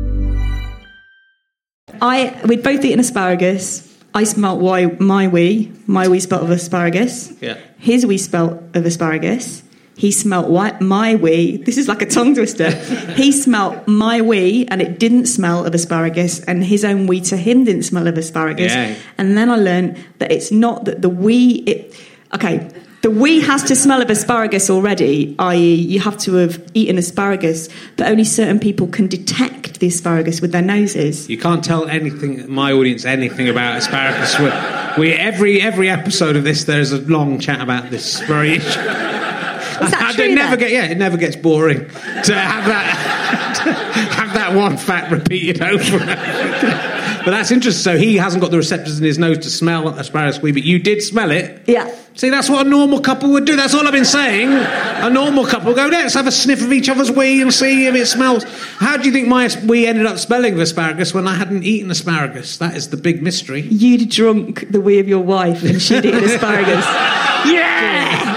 I We'd both eaten asparagus. I smelt why, my wee. My wee smelt of asparagus. Yeah. His wee smelt of asparagus. He smelt why, my wee. This is like a tongue twister. He smelt my wee, and it didn't smell of asparagus, and his own wee to him didn't smell of asparagus. Yeah. And then I learned that it's not that the wee... It, okay, the wee has to smell of asparagus already, that is you have to have eaten asparagus, but only certain people can detect the asparagus with their noses. You can't tell anything, my audience, anything about asparagus. We, we every every episode of this, there's a long chat about this very issue. Is that true, it never then? get yeah, it never gets boring to have that to have that one fact repeated over. But that's interesting. So he hasn't got the receptors in his nose to smell asparagus wee, but you did smell it. Yeah. See, that's what a normal couple would do. That's all I've been saying. A normal couple would go, let's have a sniff of each other's wee and see if it smells. How do you think my wee ended up smelling of asparagus when I hadn't eaten asparagus? That is the big mystery. You'd drunk the wee of your wife and she'd eaten asparagus. Yeah!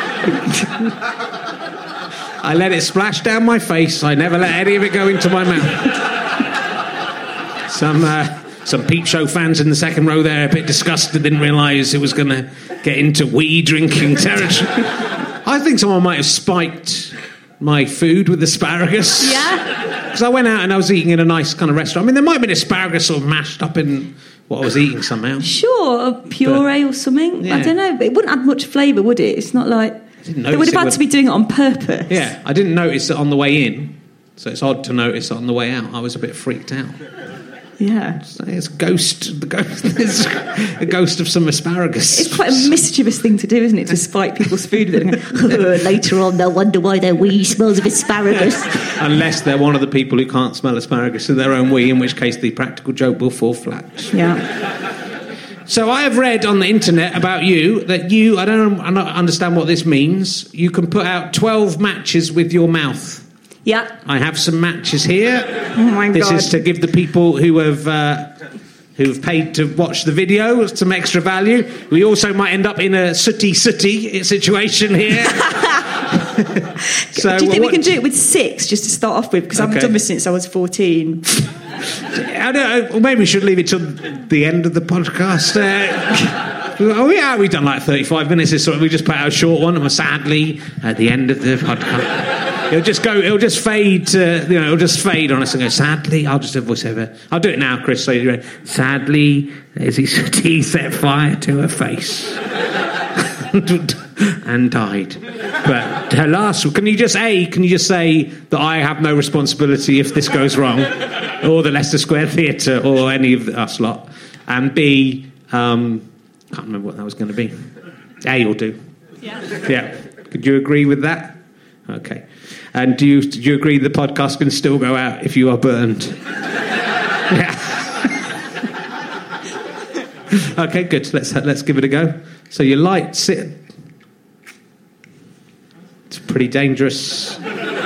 I let it splash down my face. I never let any of it go into my mouth. Some uh, some peep show fans in the second row there, a bit disgusted, didn't realise it was going to get into wee drinking territory. I think someone might have spiked my food with asparagus. Yeah? Because I went out and I was eating in a nice kind of restaurant. I mean, there might have been asparagus sort of mashed up in what I was eating somehow. Sure, a puree but, or something. yeah. I don't know, but it wouldn't add much flavour, would it? It's not like... They would have had would... to be doing it on purpose. Yeah, I didn't notice it on the way in, so it's odd to notice it on the way out. I was a bit freaked out. Yeah. It's ghost, the ghost, it's a ghost of some asparagus. It's quite a mischievous thing to do, isn't it? To spike people's food with it. Later on, they'll wonder why their wee smells of asparagus. Unless they're one of the people who can't smell asparagus in their own wee, in which case the practical joke will fall flat. Yeah. So I have read on the internet about you that you, I don't, I don't understand what this means, you can put out twelve matches with your mouth. Yeah. I have some matches here. Oh my this God. This is to give the people who have uh, who've paid to watch the video some extra value. We also might end up in a sooty sooty situation here. So, do you think well, we what... can do it with six, just to start off with? Because okay. I've done this since I was fourteen. I don't know, well, maybe we should leave it till the end of the podcast. Uh, oh yeah, we've done like thirty-five minutes. This sort of, we just put out a short one, and sadly at the end of the podcast. It'll just go. It'll just fade. To, you know, it'll just fade on us and go. Sadly, I'll just do a voiceover. I'll do it now, Chris. So you're ready. Sadly, as he he set fire to her face and died. But her last. Can you just a? Can you just say that I have no responsibility if this goes wrong, or the Leicester Square Theatre, or any of us lot? And B. Um, can't remember what that was going to be. A will do. Yeah. Yeah. Could you agree with that? Okay. And do you do you agree the podcast can still go out if you are burned? Yeah. Okay, good. Let's let's give it a go. So you light sit. It's pretty dangerous.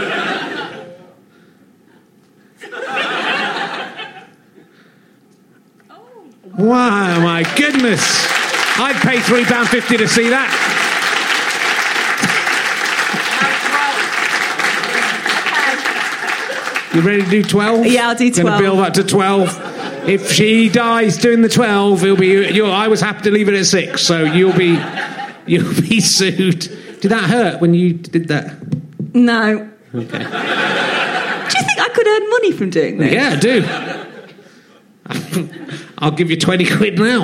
Wow, my goodness. I'd pay three pounds fifty to see that. You ready to do twelve? Yeah, I'll do twelve. Going to build up to twelve. If she dies doing the twelve, it'll be. You're, I was happy to leave it at six, so you'll be, you'll be sued. Did that hurt when you did that? No. Okay. Do you think I could earn money from doing this? Yeah, I do. I'll give you twenty quid now.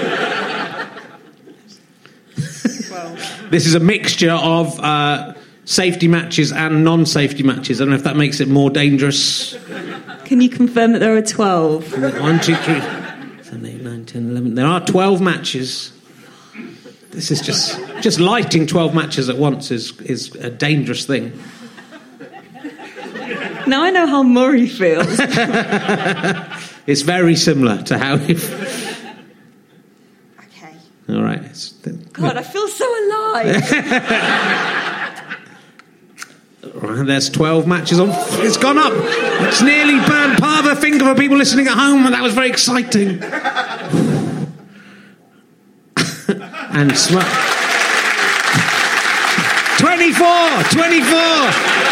Well. This is a mixture of uh, safety matches and non-safety matches. I don't know if that makes it more dangerous. Can you confirm that there are twelve? One, two, three, seven, eight, nine, ten, eleven. There are twelve matches. This is just just lighting twelve matches at once is is a dangerous thing. Now I know how Murray feels. It's very similar to how he... Okay. All right. It's the... God, I feel so alive. All right, there's twelve matches on. It's gone up. It's nearly burned part of a finger for people listening at home, and that was very exciting. And sm- twenty-four! twenty-four!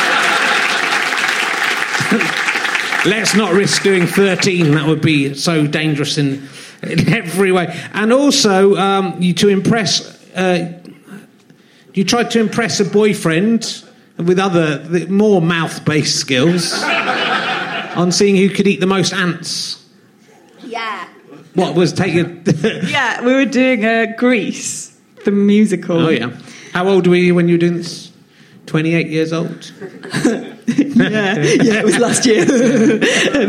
Let's not risk doing thirteen. That would be so dangerous in, in every way. And also, um, you to impress... Uh, you tried to impress a boyfriend with other, more mouth-based skills on seeing who could eat the most ants. Yeah. What was taking... Yeah, we were doing uh, Grease, the musical. Oh, yeah. How old were you when you were doing this? twenty-eight years old? yeah, yeah, it was last year. um,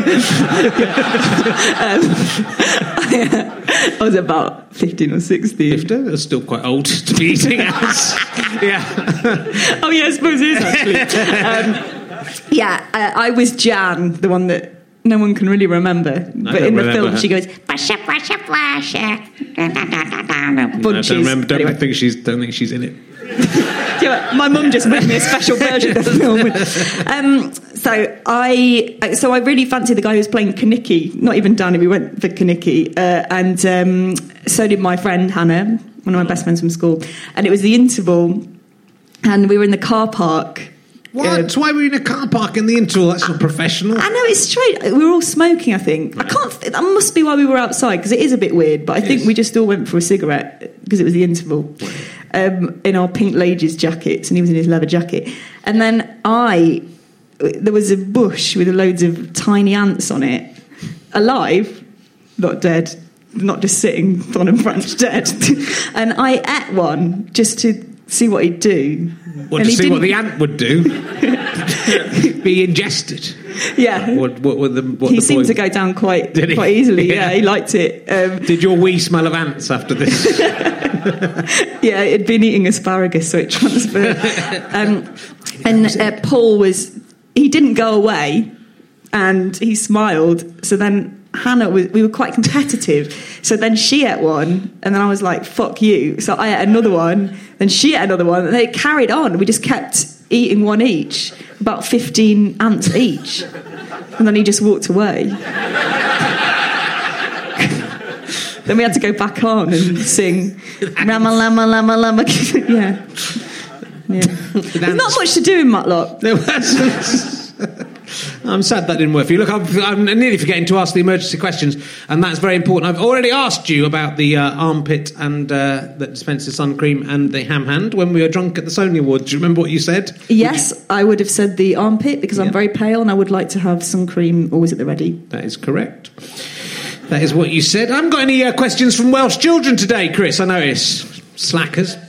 I was about fifteen or sixteen. fifteen? That's still quite old to be eating ants. Yeah. Oh, yeah, I suppose it is, actually. Um, yeah, uh, I was Jan, the one that no one can really remember. But in the film, her. She goes, basha, basha, basha. Bunches. I don't remember. Don't, anyway. think she's, don't think she's in it. Yeah, my mum just made me a special version of the film. Um, so I, so I really fancied the guy who was playing Kaniki. Not even Danny. We went for Kaniki, uh, and um, so did my friend Hannah, one of my best friends from school. And it was the interval, and we were in the car park. What? Uh, Why were we in a car park in the interval? That's not professional. I know, it's straight. We were all smoking, I think. Right. I can't. That must be why we were outside, because it is a bit weird. But I think we just all went for a cigarette because it was the interval. Um, in our pink ladies' jackets, and he was in his leather jacket. And then I, there was a bush with loads of tiny ants on it, alive, not dead, not just sitting on a branch dead. And I ate one just to see what he'd do. Well, and to see didn't... what the ant would do. Be ingested. Yeah. What, what, what the, what he the seemed boy... to go down quite Did he? quite easily. Yeah. Yeah, he liked it. Um, Did your wee smell of ants after this? Yeah, it'd been eating asparagus, so it transferred. Um, and uh, Paul was... He didn't go away, and he smiled. So then Hannah, was, we were quite competitive. So then she ate one, and then I was like, fuck you. So I ate another one, then she ate another one, and they carried on. We just kept eating one each, about fifteen ants each. And then he just walked away. Then we had to go back on and sing Rama Lama Lama Lama. Yeah. Yeah. There's not much to do in Matlock. There wasn't. I'm sad that didn't work for you. Look, I'm, I'm nearly forgetting to ask the emergency questions, and that's very important. I've already asked you about the uh, armpit and uh, that dispenses sun cream and the ham hand when we were drunk at the Sony Awards. Do you remember what you said? Yes, would you... I would have said the armpit because yeah. I'm very pale and I would like to have sun cream always at the ready. That is correct. That is what you said. I haven't got any uh, questions from Welsh children today, Chris. I notice. Slackers.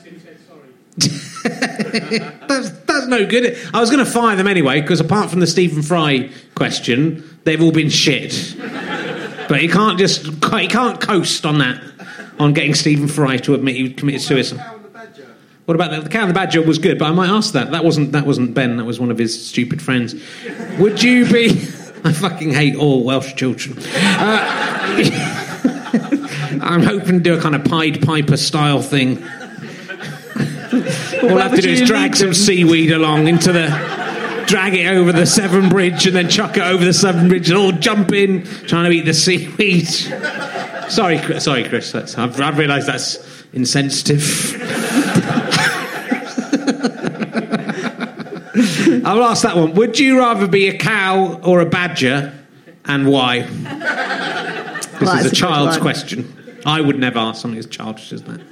that's, that's no good. I was going to fire them anyway, because apart from the Stephen Fry question, they've all been shit. But he can't just he can't coast on that, on getting Stephen Fry to admit he committed suicide. What about the, the Cow and the Badger was good, but I might ask that. That wasn't that wasn't Ben. That was one of his stupid friends. Would you be? I fucking hate all Welsh children. Uh, I'm hoping to do a kind of Pied Piper style thing. All I have to do is drag some seaweed along into the... drag it over the Severn Bridge and then chuck it over the Severn Bridge and all jump in trying to eat the seaweed. Sorry, Chris, sorry, Chris. That's, I've, I've realised that's insensitive. I'll ask that one. Would you rather be a cow or a badger, and why? This well, is a, a child's question. I would never ask something as childish as that.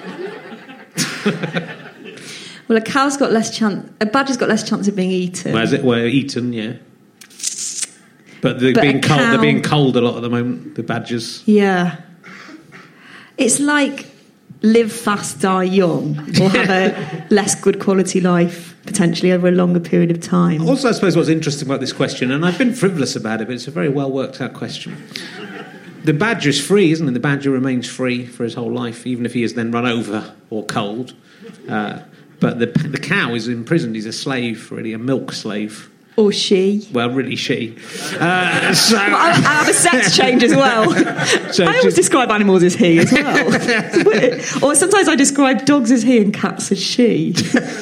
Well, a cow's got less chance. A badger's got less chance of being eaten. Well, is it? Well, eaten, yeah. But they're but being cold. Cow, they're being cold a lot at the moment. The badgers. Yeah. It's like live fast, die young, or have a less good quality life potentially over a longer period of time. Also, I suppose what's interesting about this question, and I've been frivolous about it, but it's a very well worked out question. The badger is free, isn't it? The badger remains free for his whole life, even if he is then run over or cold. Uh, but the the cow is imprisoned. He's a slave, really, a milk slave. Or she. Well, really she. Uh, so well, I, I have a sex change as well. So I always just... describe animals as he as well. Or sometimes I describe dogs as he and cats as she.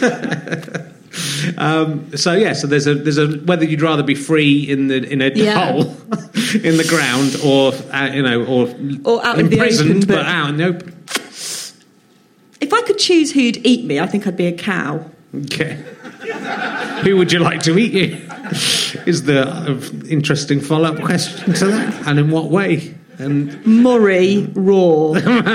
Um, so yeah, so there's a there's a whether you'd rather be free in the in a yeah. hole in the ground or uh, you know or or out in the open, but, but out in the open. If I could choose who'd eat me, I think I'd be a cow. Okay. Who would you like to eat you? Is the uh, interesting follow up question to that, and in what way? And Murray raw.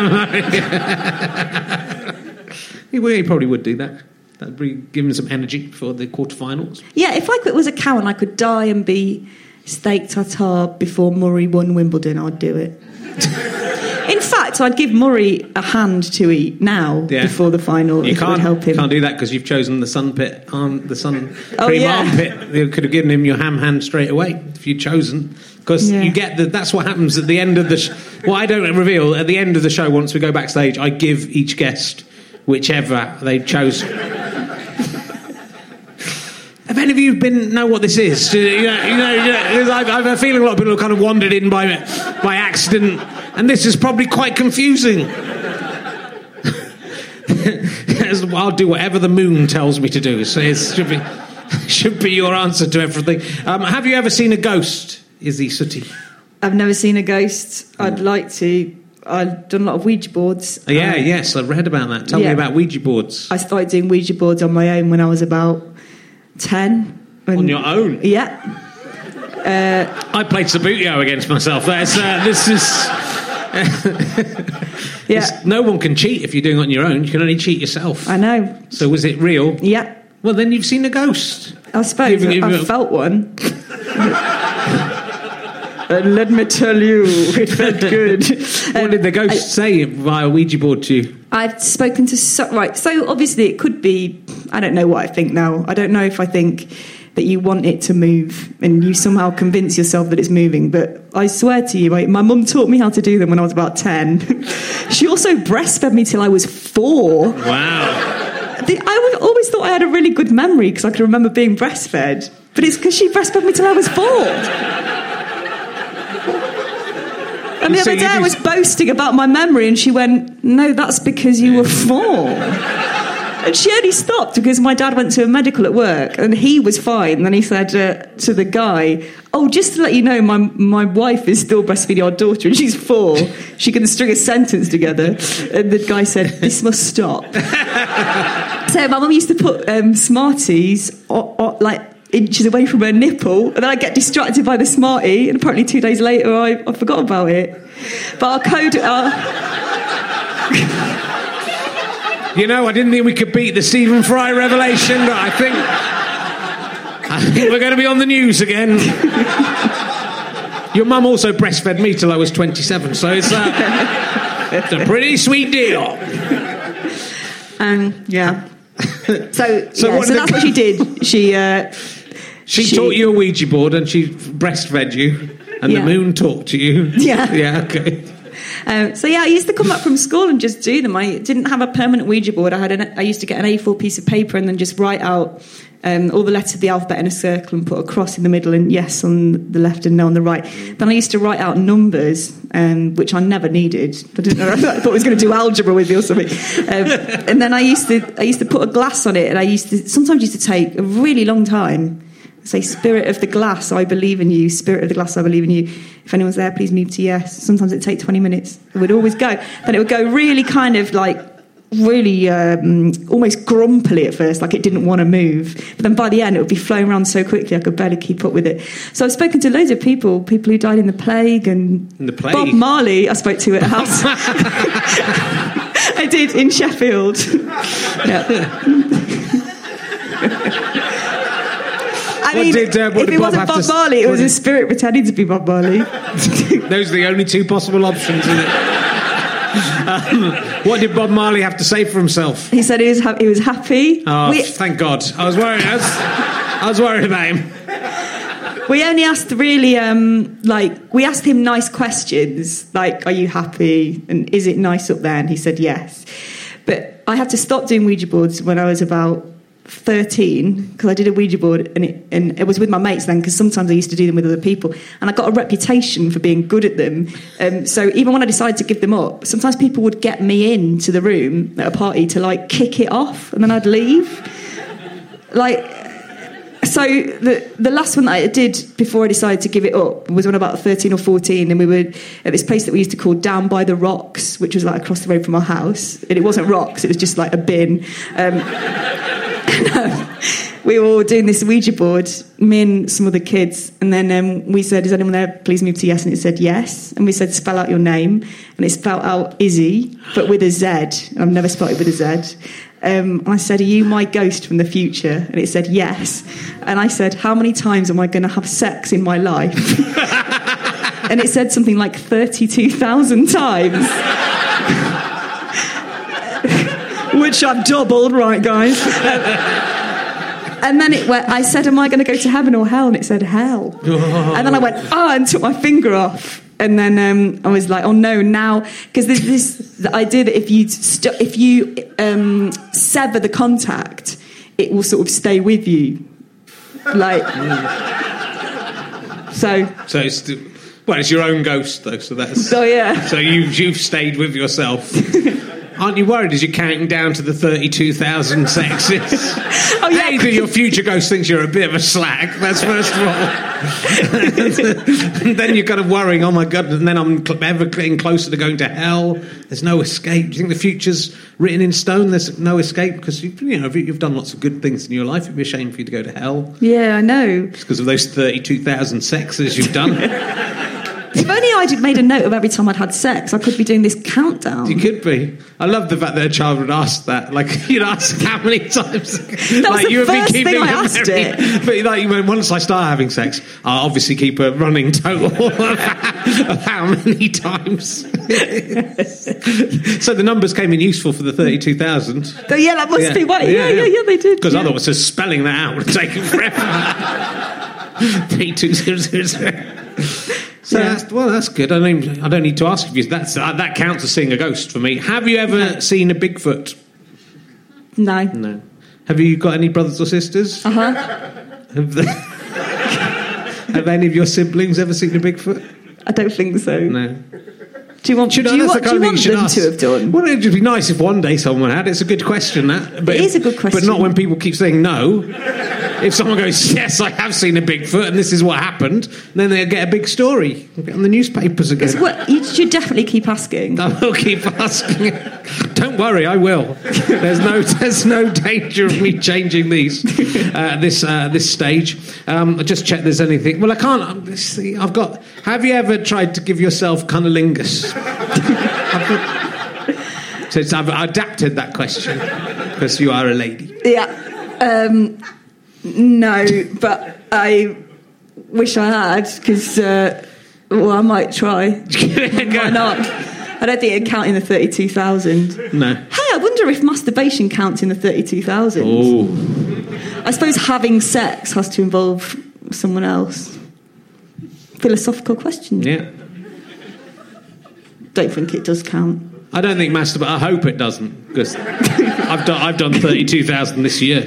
he, well, he probably would do that. That'd be give him some energy for the quarterfinals. Yeah, if I could, was a cow and I could die and be steak tartare before Murray won Wimbledon, I'd do it. In fact, I'd give Murray a hand to eat now yeah. before the final. You if can't it would help him. Can't do that because you've chosen the sun pit, um, the sun oh, cream yeah. armpit. You could have given him your ham hand straight away if you'd chosen. Because yeah. you get the, that's what happens at the end of the. Sh- well, I don't reveal at the end of the show. Once we go backstage, I give each guest whichever they chose. Have any of you been know what this is? You know, you know, you know I, I have a feeling a lot of people have kind of wandered in by by accident, and this is probably quite confusing. I'll do whatever the moon tells me to do. So it should be should be your answer to everything. Um, have you ever seen a ghost, Izzy Sooty? I've never seen a ghost. I'd like to. I've done a lot of Ouija boards. Oh, yeah, um, yes, I've read about that. Tell yeah. me about Ouija boards. I started doing Ouija boards on my own when I was about ten. And, on your own? Yeah. Uh, I played Subbuteo against myself. That's, uh, this is... yeah. No one can cheat if you're doing it on your own. You can only cheat yourself. I know. So was it real? Yeah. Well, then you've seen a ghost. I suppose. You've, you've, I felt one. And let me tell you, it felt good. What um, did the ghost I, say via Ouija board to you? I've spoken to... So, right, so obviously it could be... I don't know what I think now. I don't know if I think that you want it to move and you somehow convince yourself that it's moving, but I swear to you, right, my mum taught me how to do them when I was about ten. She also breastfed me till I was four. Wow. The, I always thought I had a really good memory because I could remember being breastfed, but it's because she breastfed me till I was four. And the other day I was boasting about my memory and she went, no, that's because you were four. And she only stopped because my dad went to a medical at work and he was fine. And then he said uh, to the guy, oh, just to let you know, my my wife is still breastfeeding our daughter and she's four. She can string a sentence together. And the guy said, this must stop. So my mum used to put um, Smarties o- o- like inches away from her nipple, and then I get distracted by the Smartie, and apparently two days later I, I forgot about it. But our code... Our You know, I didn't think we could beat the Stephen Fry revelation, but I think I think we're going to be on the news again. Your mum also breastfed me till I was twenty-seven, so it's, uh, it's a pretty sweet deal. Um, yeah. So, so, yeah, so that's the... what she did. She, uh, she she taught you a Ouija board and she breastfed you, and yeah. the moon talked to you. Yeah. Yeah. Okay. Um, so yeah, I used to come back from school and just do them. I didn't have a permanent Ouija board. I had an, I used to get an A four piece of paper and then just write out um, all the letters of the alphabet in a circle and put a cross in the middle and yes on the left and no on the right. Then I used to write out numbers, um, which I never needed. I didn't know. I thought I was going to do algebra with you or something. Um, and then I used to I used to put a glass on it, and I used to sometimes used to take a really long time. Say, spirit of the glass, I believe in you. Spirit of the glass, I believe in you. If anyone's there, please move to yes. Sometimes it'd take twenty minutes. It would always go. Then it would go really kind of like, really um, almost grumpily at first, like it didn't want to move. But then by the end, it would be flowing around so quickly, I could barely keep up with it. So I've spoken to loads of people, people who died in the plague, and in the plague? Bob Marley I spoke to at a house. I did, in Sheffield. Yeah. I What mean, did, uh, what if did it Bob wasn't have Bob to- Marley, it what was a did- spirit pretending to be Bob Marley. Those are the only two possible options, isn't it? Um, what did Bob Marley have to say for himself? He said he was ha- he was happy. Oh, we, thank God. I was worried. I was, I was worried about him. we only asked really, um, like, we asked him nice questions, like, are you happy? And is it nice up there? And he said yes. But I had to stop doing Ouija boards when I was about thirteen, because I did a Ouija board and it, and it was with my mates then, because sometimes I used to do them with other people, and I got a reputation for being good at them. Um, so even when I decided to give them up, sometimes people would get me into the room at a party to like kick it off, and then I'd leave. Like, so the the last one that I did before I decided to give it up was when I was about thirteen or fourteen, and we were at this place that we used to call Down by the Rocks, which was like across the road from our house, and it wasn't rocks, it was just like a bin. Um, we were all doing this Ouija board, me and some other kids, and then um, we said, is anyone there, please move to yes, and it said yes, and we said spell out your name, and it spelled out Izzy, but with a Z. I've never spelled it with a Z. Um, and I said, are you my ghost from the future? And it said yes. And I said, how many times am I going to have sex in my life? And it said something like thirty-two thousand times. Which I've doubled, right, guys? Um, and then it went, I said, am I going to go to heaven or hell? And it said hell. Oh. And then I went, oh, and took my finger off. And then um, I was like, oh no, now, because there's this the idea that if you st- if you um, sever the contact, it will sort of stay with you, like. so. So it's well, it's your own ghost though. So that's. So yeah. So you you've stayed with yourself. Aren't you worried as you're counting down to the thirty-two thousand sexes? Oh, yeah. Hey, that your future ghost thinks you're a bit of a slack. That's first of all. And then you're kind of worrying, oh my God, and then I'm ever getting closer to going to hell. There's no escape. Do you think the future's written in stone? There's no escape? Because you've, you know, you've done lots of good things in your life. It'd be a shame for you to go to hell. Yeah, I know. It's because of those thirty-two thousand sexes you've done. If only I'd made a note of every time I'd had sex, I could be doing this countdown. You could be. I love the fact that a child would ask that. Like, you'd ask how many times. That like, was the you would first be keeping thing I a asked memory. it. But like, when, once I start having sex, I'll obviously keep a running total of how many times. So the numbers came in useful for the thirty-two thousand. Oh, yeah, that must yeah. be right. Yeah, yeah, yeah, yeah they did. Because yeah. otherwise, just spelling that out would take forever. three two zero zero zero. So yeah. that's, well, that's good. I don't. I don't need to ask if you. That's uh, that counts as seeing a ghost for me. Have you ever no. seen a Bigfoot? No. No. Have you got any brothers or sisters? Uh huh. Have, the, have any of your siblings ever seen a Bigfoot? I don't think so. No. Do you want, should do I, you, want, do you want them ask. to have done? Well, it'd just be nice if one day someone had. It's a good question, that. But it is a good question. But not when people keep saying no. If someone goes, yes, I have seen a Bigfoot and this is what happened, then they'll get a big story. Get on the newspapers again. What, you should definitely keep asking. I will keep asking. Don't worry, I will. There's no there's no danger of me changing these uh, this uh, this stage. Um, I just check there's anything. Well, I can't. See, I've got. Have you ever tried to give yourself cunnilingus? I've got, so it's, I've adapted that question because you are a lady. Yeah. Um, no, but I wish I had because uh, well, I might try. Why not? I don't think it'd count in the thirty-two thousand. No. Hey, I wonder if masturbation counts in the thirty-two thousand. Oh. I suppose having sex has to involve someone else. Philosophical question. Yeah. don't think it does count. I don't think masturbate. I hope it doesn't, because I've done I've done thirty-two thousand this year.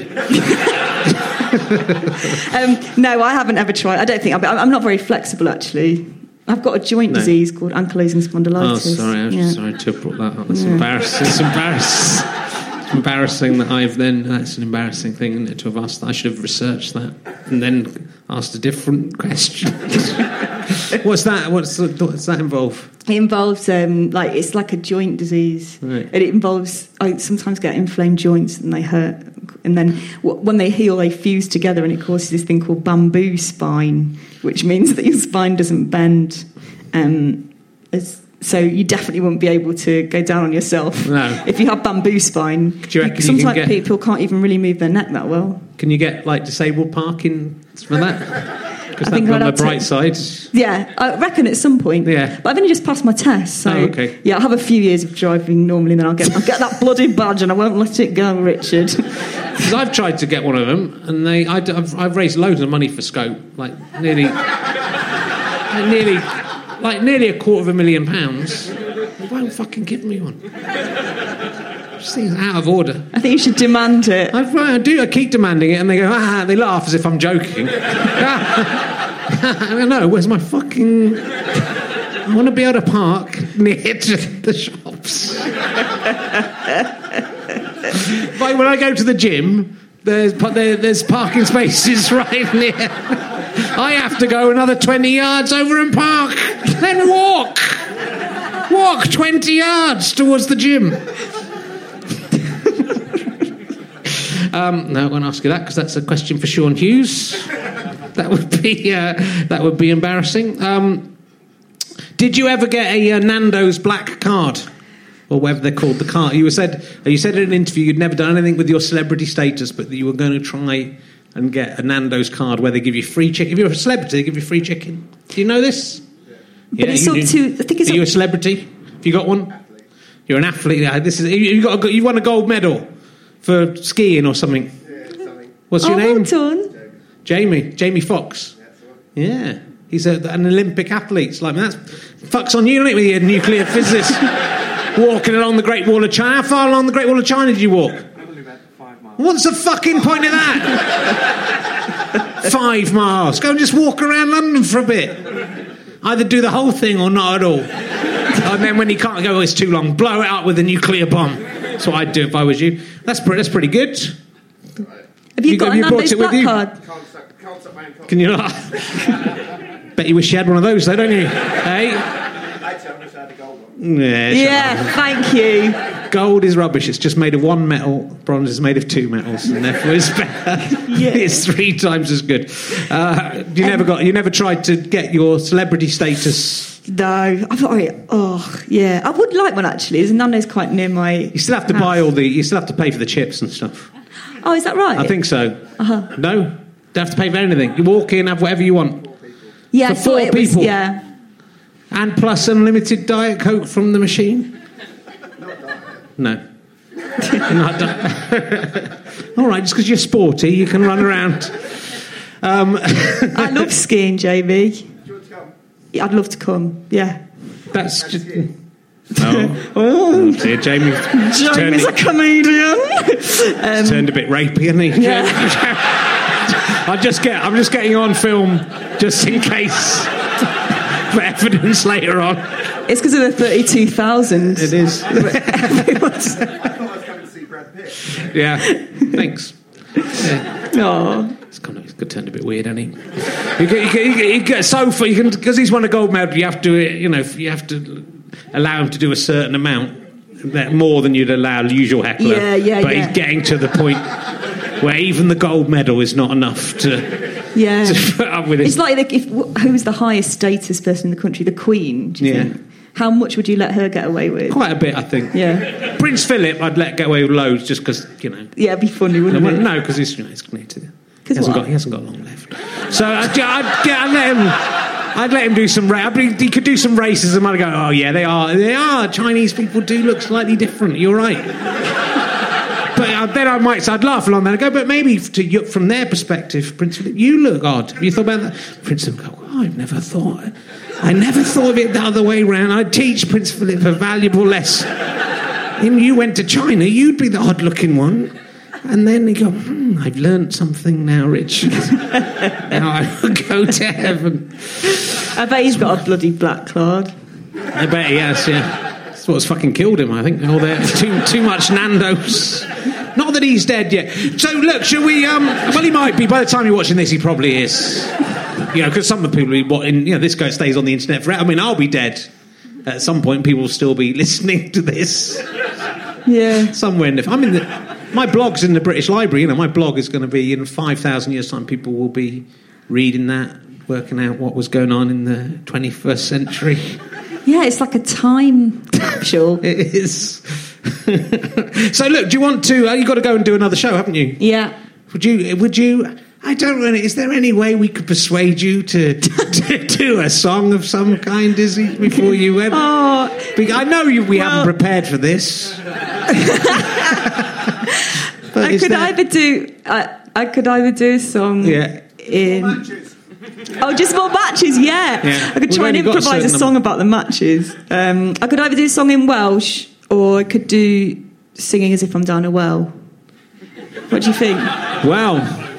um, no, I haven't ever tried. I don't think I'm, I'm not very flexible actually. I've got a joint No. disease called ankylosing spondylitis. Oh, sorry, I'm Yeah. sorry to have brought that up. It's Yeah. embarrassing. It's embarrassing. It's embarrassing that I've then. That's an embarrassing thing, isn't it, to have asked that? I should have researched that and then asked a different question. What's that? What's the, what's that involve? It involves um, like it's like a joint disease, Right. and it involves. I sometimes get inflamed joints and they hurt, and then w- when they heal, they fuse together, and it causes this thing called bamboo spine, which means that your spine doesn't bend. Um, as, so you definitely won't be able to go down on yourself. No. If you have bamboo spine, Do you reckon you sometimes can get- people can't even really move their neck that well. Can you get like disabled parking for that? Because I that'd think be on I'd the have to- bright side. Yeah, I reckon at some point. Yeah. But I've only just passed my test, so Oh, okay. yeah, I'll have a few years of driving normally, and then I'll get I'll get that bloody badge, and I won't let it go, Richard. Because I've tried to get one of them, and they, I, have I've raised loads of money for Scope, like nearly, like nearly, like nearly a quarter of a million pounds. They won't fucking give me one. This thing's out of order. I think you should demand it. I, I do. I keep demanding it, and they go, ah. They laugh as if I'm joking. I don't know. Where's my fucking? I want to be able to park near to the shops. Like when I go to the gym, there's there, there's parking spaces right near. I have to go another twenty yards over and park, then walk, walk twenty yards towards the gym. Um, no, I won't ask you that because that's a question for Sean Hughes. That would be uh, that would be embarrassing. Um, did you ever get a uh, Nando's black card, or whatever they're called, the card? You said you said in an interview you'd never done anything with your celebrity status, but that you were going to try and get a Nando's card where they give you free chicken. If you're a celebrity, they give you free chicken. Do you know this? But it's up to. I think it's. Are Up you a celebrity? Have you got one? You're an athlete. Yeah, this is you got. A, you won a gold medal for skiing or something. What's your oh, name? well done. Jamie. Jamie Foxx. Yeah. He's a, an Olympic athlete. It's like, man, that's fucks on you, isn't it, with your nuclear physicist walking along the Great Wall of China. How far along the Great Wall of China did you walk? Probably about five miles. What's the fucking point of that? Five miles. Go and just walk around London for a bit. Either do the whole thing or not at all. And then when you can't go, oh, it's too long, blow it up with a nuclear bomb. That's what I'd do if I was you. That's pretty, that's pretty good. Have you, You- got have a you brought Nando's it with black you? card? Can you not? Bet you wish you had one of those, though, don't you? Hey? Yeah, Yeah, thank you. gold is rubbish. It's just made of one metal. Bronze is made of two metals, and therefore it's better. Yeah. It's three times as good. Uh, you never got. You never tried to get your celebrity status. No, I've got. Oh, yeah, I would like one actually. There's Nando's quite near my. You still have to buy all the. You still have to pay for the chips and stuff. Oh, is that right? I think so. Uh-huh. No, don't have to pay for anything. You walk in, have whatever you want, Yeah, for I thought four it was- people. yeah. and plus unlimited Diet Coke from the machine. No. Not done. All right, just because you're sporty, you can run around. Um, I love skiing, Jamie. Do you want to come? Yeah, I'd love to come. Yeah. That's just. Oh, oh dear, Jamie. Jamie's a comedian. um, turned a bit rapey, hasn't he? Yeah. I just get. I'm just getting on film, just in case for evidence later on. It's because of the thirty-two thousand. It is. Everyone's... Yeah. Thanks. Yeah. Oh. It's kind of it's turned a bit weird, hasn't he? You get, you get, you get, you get so far, you can because he's won a gold medal. You have to, you know, you have to allow him to do a certain amount, that more than you'd allow a usual heckler. Yeah, yeah, But yeah. he's getting to the point where even the gold medal is not enough to, Yeah. to put up with it. It's like the, if who's the highest status person in the country? The Queen. Do you Yeah. think? How much would you let her get away with? Quite a bit, I think. Yeah. Prince Philip, I'd let get away with loads just because, you know. Yeah, it'd be funny, wouldn't No, it? no, because he's, you know, he's going to. He 'Cause hasn't, what? got, he hasn't got long left. So I'd, I'd, I'd let him. I'd let him do some. Ra- I mean, he could do some racism. I'd go, oh yeah, they are. They are. Chinese people do look slightly different. You're right. But uh, then I might. So I'd laugh along. Then I go, but maybe to you, from their perspective, Prince Philip, you look odd. Have you thought about that? Prince Philip, go, oh, I've never thought, I never thought of it the other way round. I'd teach Prince Philip a valuable lesson. And you went to China, you'd be the odd-looking one. And then you go, hmm, I've learnt something now, Rich. Now I will go to heaven. I bet he's got a bloody black card. I bet he has, yeah. That's what's fucking killed him, I think. All there, too too much Nando's. Not that he's dead yet. So look, shall we? Um, well, he might be. By the time you're watching this, he probably is. You know, because some of the people, what in, you know, this guy stays on the internet forever. I mean, I'll be dead at some point. People will still be listening to this. Yeah. Somewhere in the, I'm in the. My blog's in the British Library. You know, my blog is going to be in five thousand years' time. People will be reading that, working out what was going on in the twenty-first century. Yeah, it's like a time capsule. It is. So look, do you want to? Uh, you've got to go and do another show, haven't you? Yeah. Would you? Would you? I don't really. Is there any way we could persuade you to, to do a song of some kind, Izzy, before you went? Oh, I know you, we well, haven't prepared for this. I could there... either do. I, I could either do a song. Yeah. In. Oh, just more matches, yeah. yeah. I could try and improvise a, a song number. about the matches. Um, I could either do a song in Welsh or I could do Singing As If I'm Down a Well. What do you think? Wow.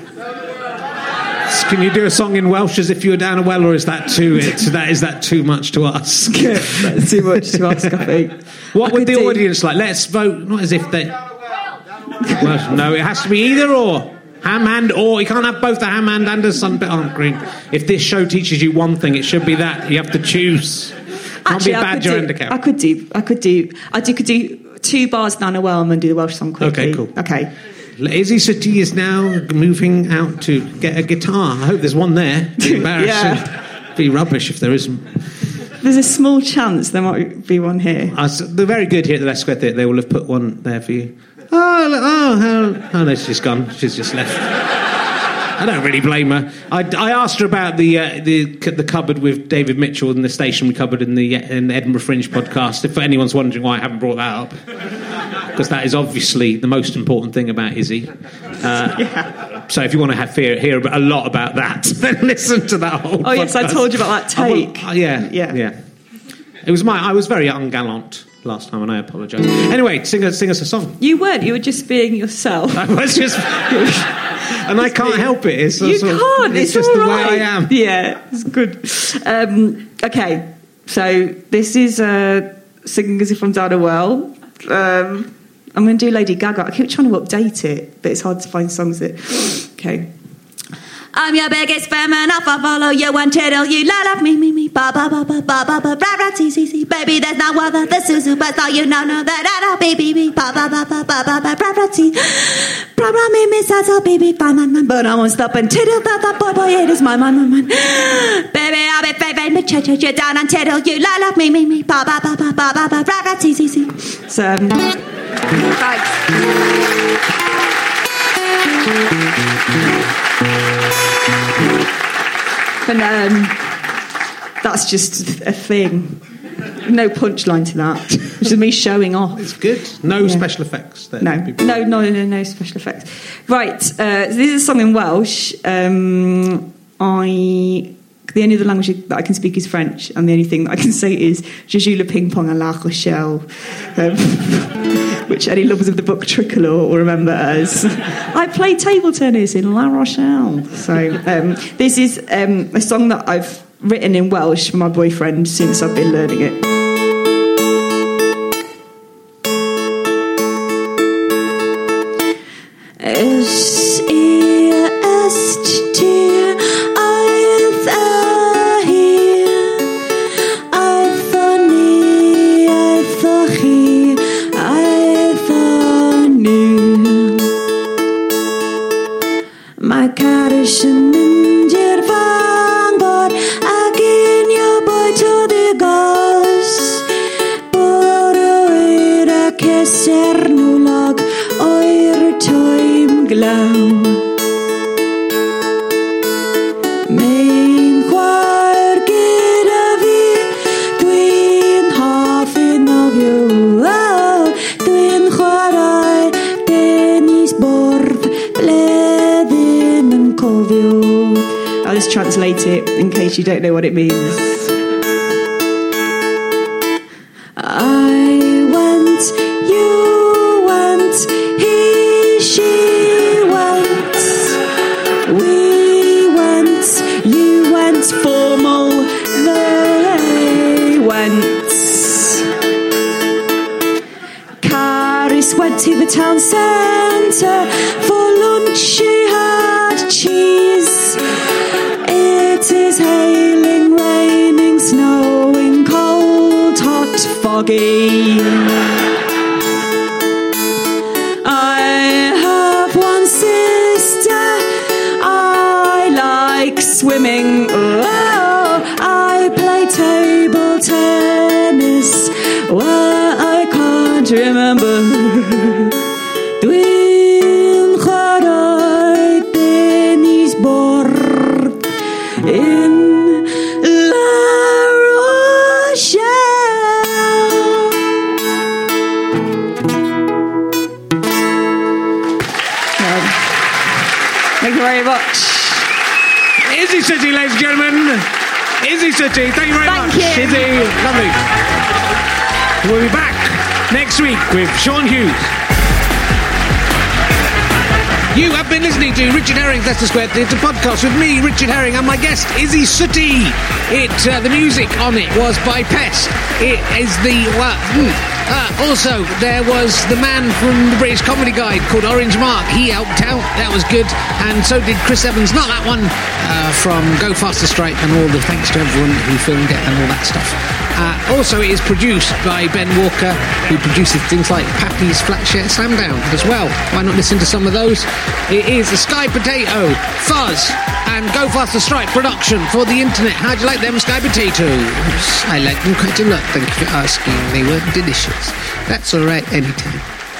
Can you do a song in Welsh as if you were down a well, or is that too it? That is that too much to ask? That's too much to ask, I think. What I would the do... audience like? Let's vote, not as if they... Well, no, it has to be either or. Ham hand or. You can't have both a ham hand and a sunbit aren't green. If this show teaches you one thing, it should be that. You have to choose. Can't Actually, be a badger do, and a cow. I could do, I could do, I do, could do two bars down a well and then do the Welsh song quickly. Okay, cool. Okay. Izzy City is now moving out to get a guitar. I hope there's one there. It'd be embarrassing. Yeah. Be rubbish if there isn't. There's a small chance there might be one here. Uh, so they're very good here at the Leicester Square Theatre. They will have put one there for you. Oh, oh, how, oh, no, she's gone. She's just left. I don't really blame her. I, I asked her about the uh, the the cupboard with David Mitchell and the stationery cupboard in the in the Edinburgh Fringe podcast. If anyone's wondering why I haven't brought that up, because that is obviously the most important thing about Izzy. Uh, yeah. So if you want to have hear, hear a lot about that, then listen to that whole. Oh podcast. yes, I told you about that take. Uh, yeah, yeah, yeah. It was my. I was very ungallant last time, and I apologise. Anyway, sing us, sing us a song. You weren't. You were just being yourself. I was just. And I can't help it. It's you sort of, can't. It's, it's just all the right. way I am. Yeah, it's good. Um, okay, so this is uh, Singing As If I'm Down a Well. Um, I'm going to do Lady Gaga. I keep trying to update it, but it's hard to find songs that... Okay. I'm your biggest fan, and I'll follow you until you la la me me me ba ba ba ba ba ba ba ra ra ti ti ti. Baby, there's no other the Susu, but all you know know that da da baby me ba ba ba ba ba ba ba ra ra ti. Problem me me sa so baby fine man man, but I won't stop until that that boy boy it is my man man man. Baby, I'll be favorite me cha cha cha down until you la la me me me ba ba ba ba ba ba ba ra ra ti ti ti. So, um, thanks. And um, that's just a thing. No punchline to that. It's just me showing off. It's good. No yeah. special effects. There. No. no, no, no, no special effects. Right. Uh, this is a song in Welsh. Um, I the only other language that I can speak is French, and the only thing that I can say is "Je joue le ping pong à La Rochelle," um, which any lovers of the book Tricolor will remember as "I play table tennis in La Rochelle." So um, this is um, a song that I've written in Welsh for my boyfriend since I've been learning it. Es ihr est dir I've here I've funny I've he I've new my carishing in your vanguard again your boy to the ghost it in case you don't know what it means. I went, you went, he, she went, we went, you went, formal, they went. Caris went to the town centre for lunch, she had cheese. It is hailing, raining, snowing, cold, hot, foggy. I have one sister, I like swimming. Oh, I play table tennis. Well, I can't remember. Dwi'n chwarae tennis bord in La Rochelle. Thank you very much. Izzy City, ladies and gentlemen. Izzy City, thank you very Thank much. you. Izzy, lovely. We'll be back next week with Sean Hughes. You have been listening to Richard Herring's Leicester Square Theatre podcast with me, Richard Herring, and my guest, Izzy Sooty. It, uh, the music on it was by Pest. It is the... Well, hmm. uh, also, there was the man from the British Comedy Guide called Orange Mark. He helped out. That was good. And so did Chris Evans. Not that one. Uh, from Go Faster Stripe, and all the thanks to everyone who filmed it and all that stuff. Uh, also, it is produced by Ben Walker, who produces things like Pappy's Flatshare Slamdown as well. Why not listen to some of those? It is a Sky Potato, Fuzz, and Go Faster Stripe production for the internet. How'd you like them Sky Potatoes? I like them quite a lot, thank you for asking. They were delicious. That's all right, anytime.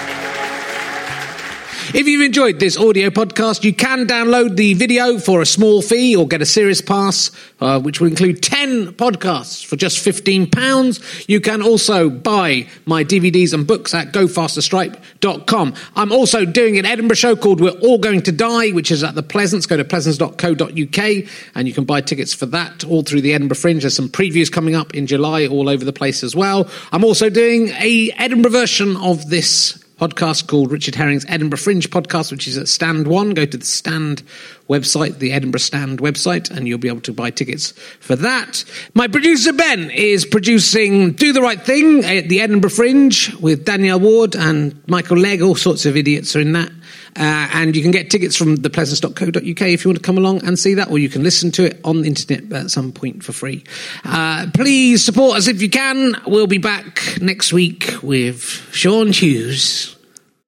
If you've enjoyed this audio podcast, you can download the video for a small fee or get a Series Pass, uh, which will include ten podcasts for just fifteen pounds. You can also buy my D V Ds and books at go faster stripe dot com. I'm also doing an Edinburgh show called We're All Going to Die, which is at the Pleasance. Go to pleasance dot co dot uk and you can buy tickets for that all through the Edinburgh Fringe. There's some previews coming up in July all over the place as well. I'm also doing a Edinburgh version of this podcast called Richard Herring's Edinburgh Fringe podcast, which is at Stand One. Go to the Stand website, the Edinburgh Stand website, and you'll be able to buy tickets for that. My producer Ben is producing Do the Right Thing at the Edinburgh Fringe with Danielle Ward and Michael Legg. All sorts of idiots are in that. Uh, and you can get tickets from the pleasance dot co dot uk if you want to come along and see that, or you can listen to it on the internet at some point for free. Uh, please support us if you can. We'll be back next week with Sean Hughes.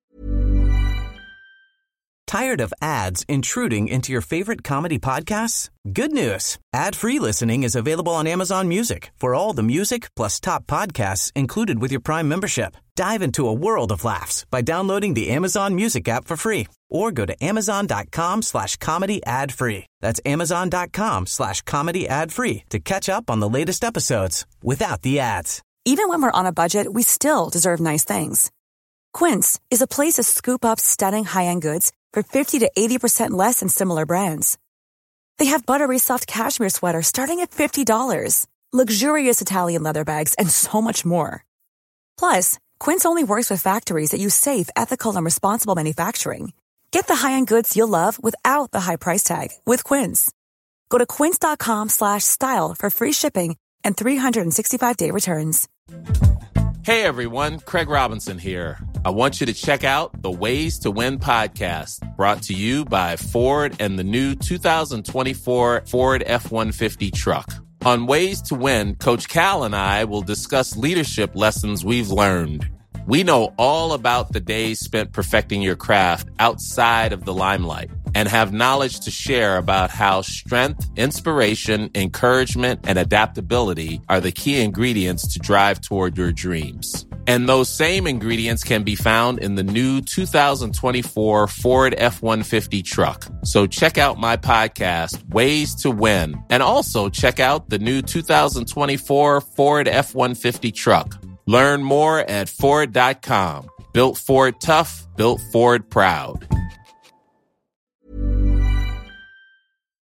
Tired of ads intruding into your favorite comedy podcasts? Good news. Ad-free listening is available on Amazon Music for all the music plus top podcasts included with your Prime membership. Dive into a world of laughs by downloading the Amazon Music app for free or go to amazon.com slash comedy ad free. That's amazon.com slash comedy ad free to catch up on the latest episodes without the ads. Even when we're on a budget, we still deserve nice things. Quince is a place to scoop up stunning high-end goods for fifty to eighty percent less than similar brands. They have buttery soft cashmere sweaters starting at fifty dollars, luxurious Italian leather bags, and so much more. Plus, Quince only works with factories that use safe, ethical, and responsible manufacturing. Get the high-end goods you'll love without the high price tag with Quince. Go to quince.com slash style for free shipping and three sixty-five day returns. Hey everyone, Craig Robinson here. I want you to check out the Ways to Win podcast, brought to you by Ford and the new two thousand twenty-four Ford F one fifty truck. On Ways to Win, Coach Cal and I will discuss leadership lessons we've learned. We know all about the days spent perfecting your craft outside of the limelight and have knowledge to share about how strength, inspiration, encouragement, and adaptability are the key ingredients to drive toward your dreams. And those same ingredients can be found in the new two thousand twenty-four Ford F one fifty truck. So check out my podcast, Ways to Win, and also check out the new two thousand twenty-four Ford F one fifty truck. Learn more at Ford dot com. Built Ford tough, built Ford proud.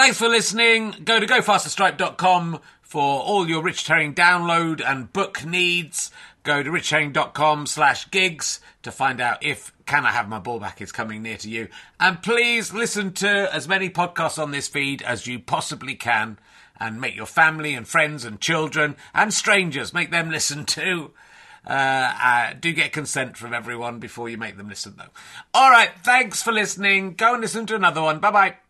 Thanks for listening. Go to go faster stripe dot com for all your Richard Herring download and book needs. Go to richard herring dot com slash gigs to find out if Can I Have My Ball Back is coming near to you. And please listen to as many podcasts on this feed as you possibly can, and make your family and friends and children and strangers, make them listen too. Uh, uh, do get consent from everyone before you make them listen, though. All right, thanks for listening. Go and listen to another one. Bye-bye.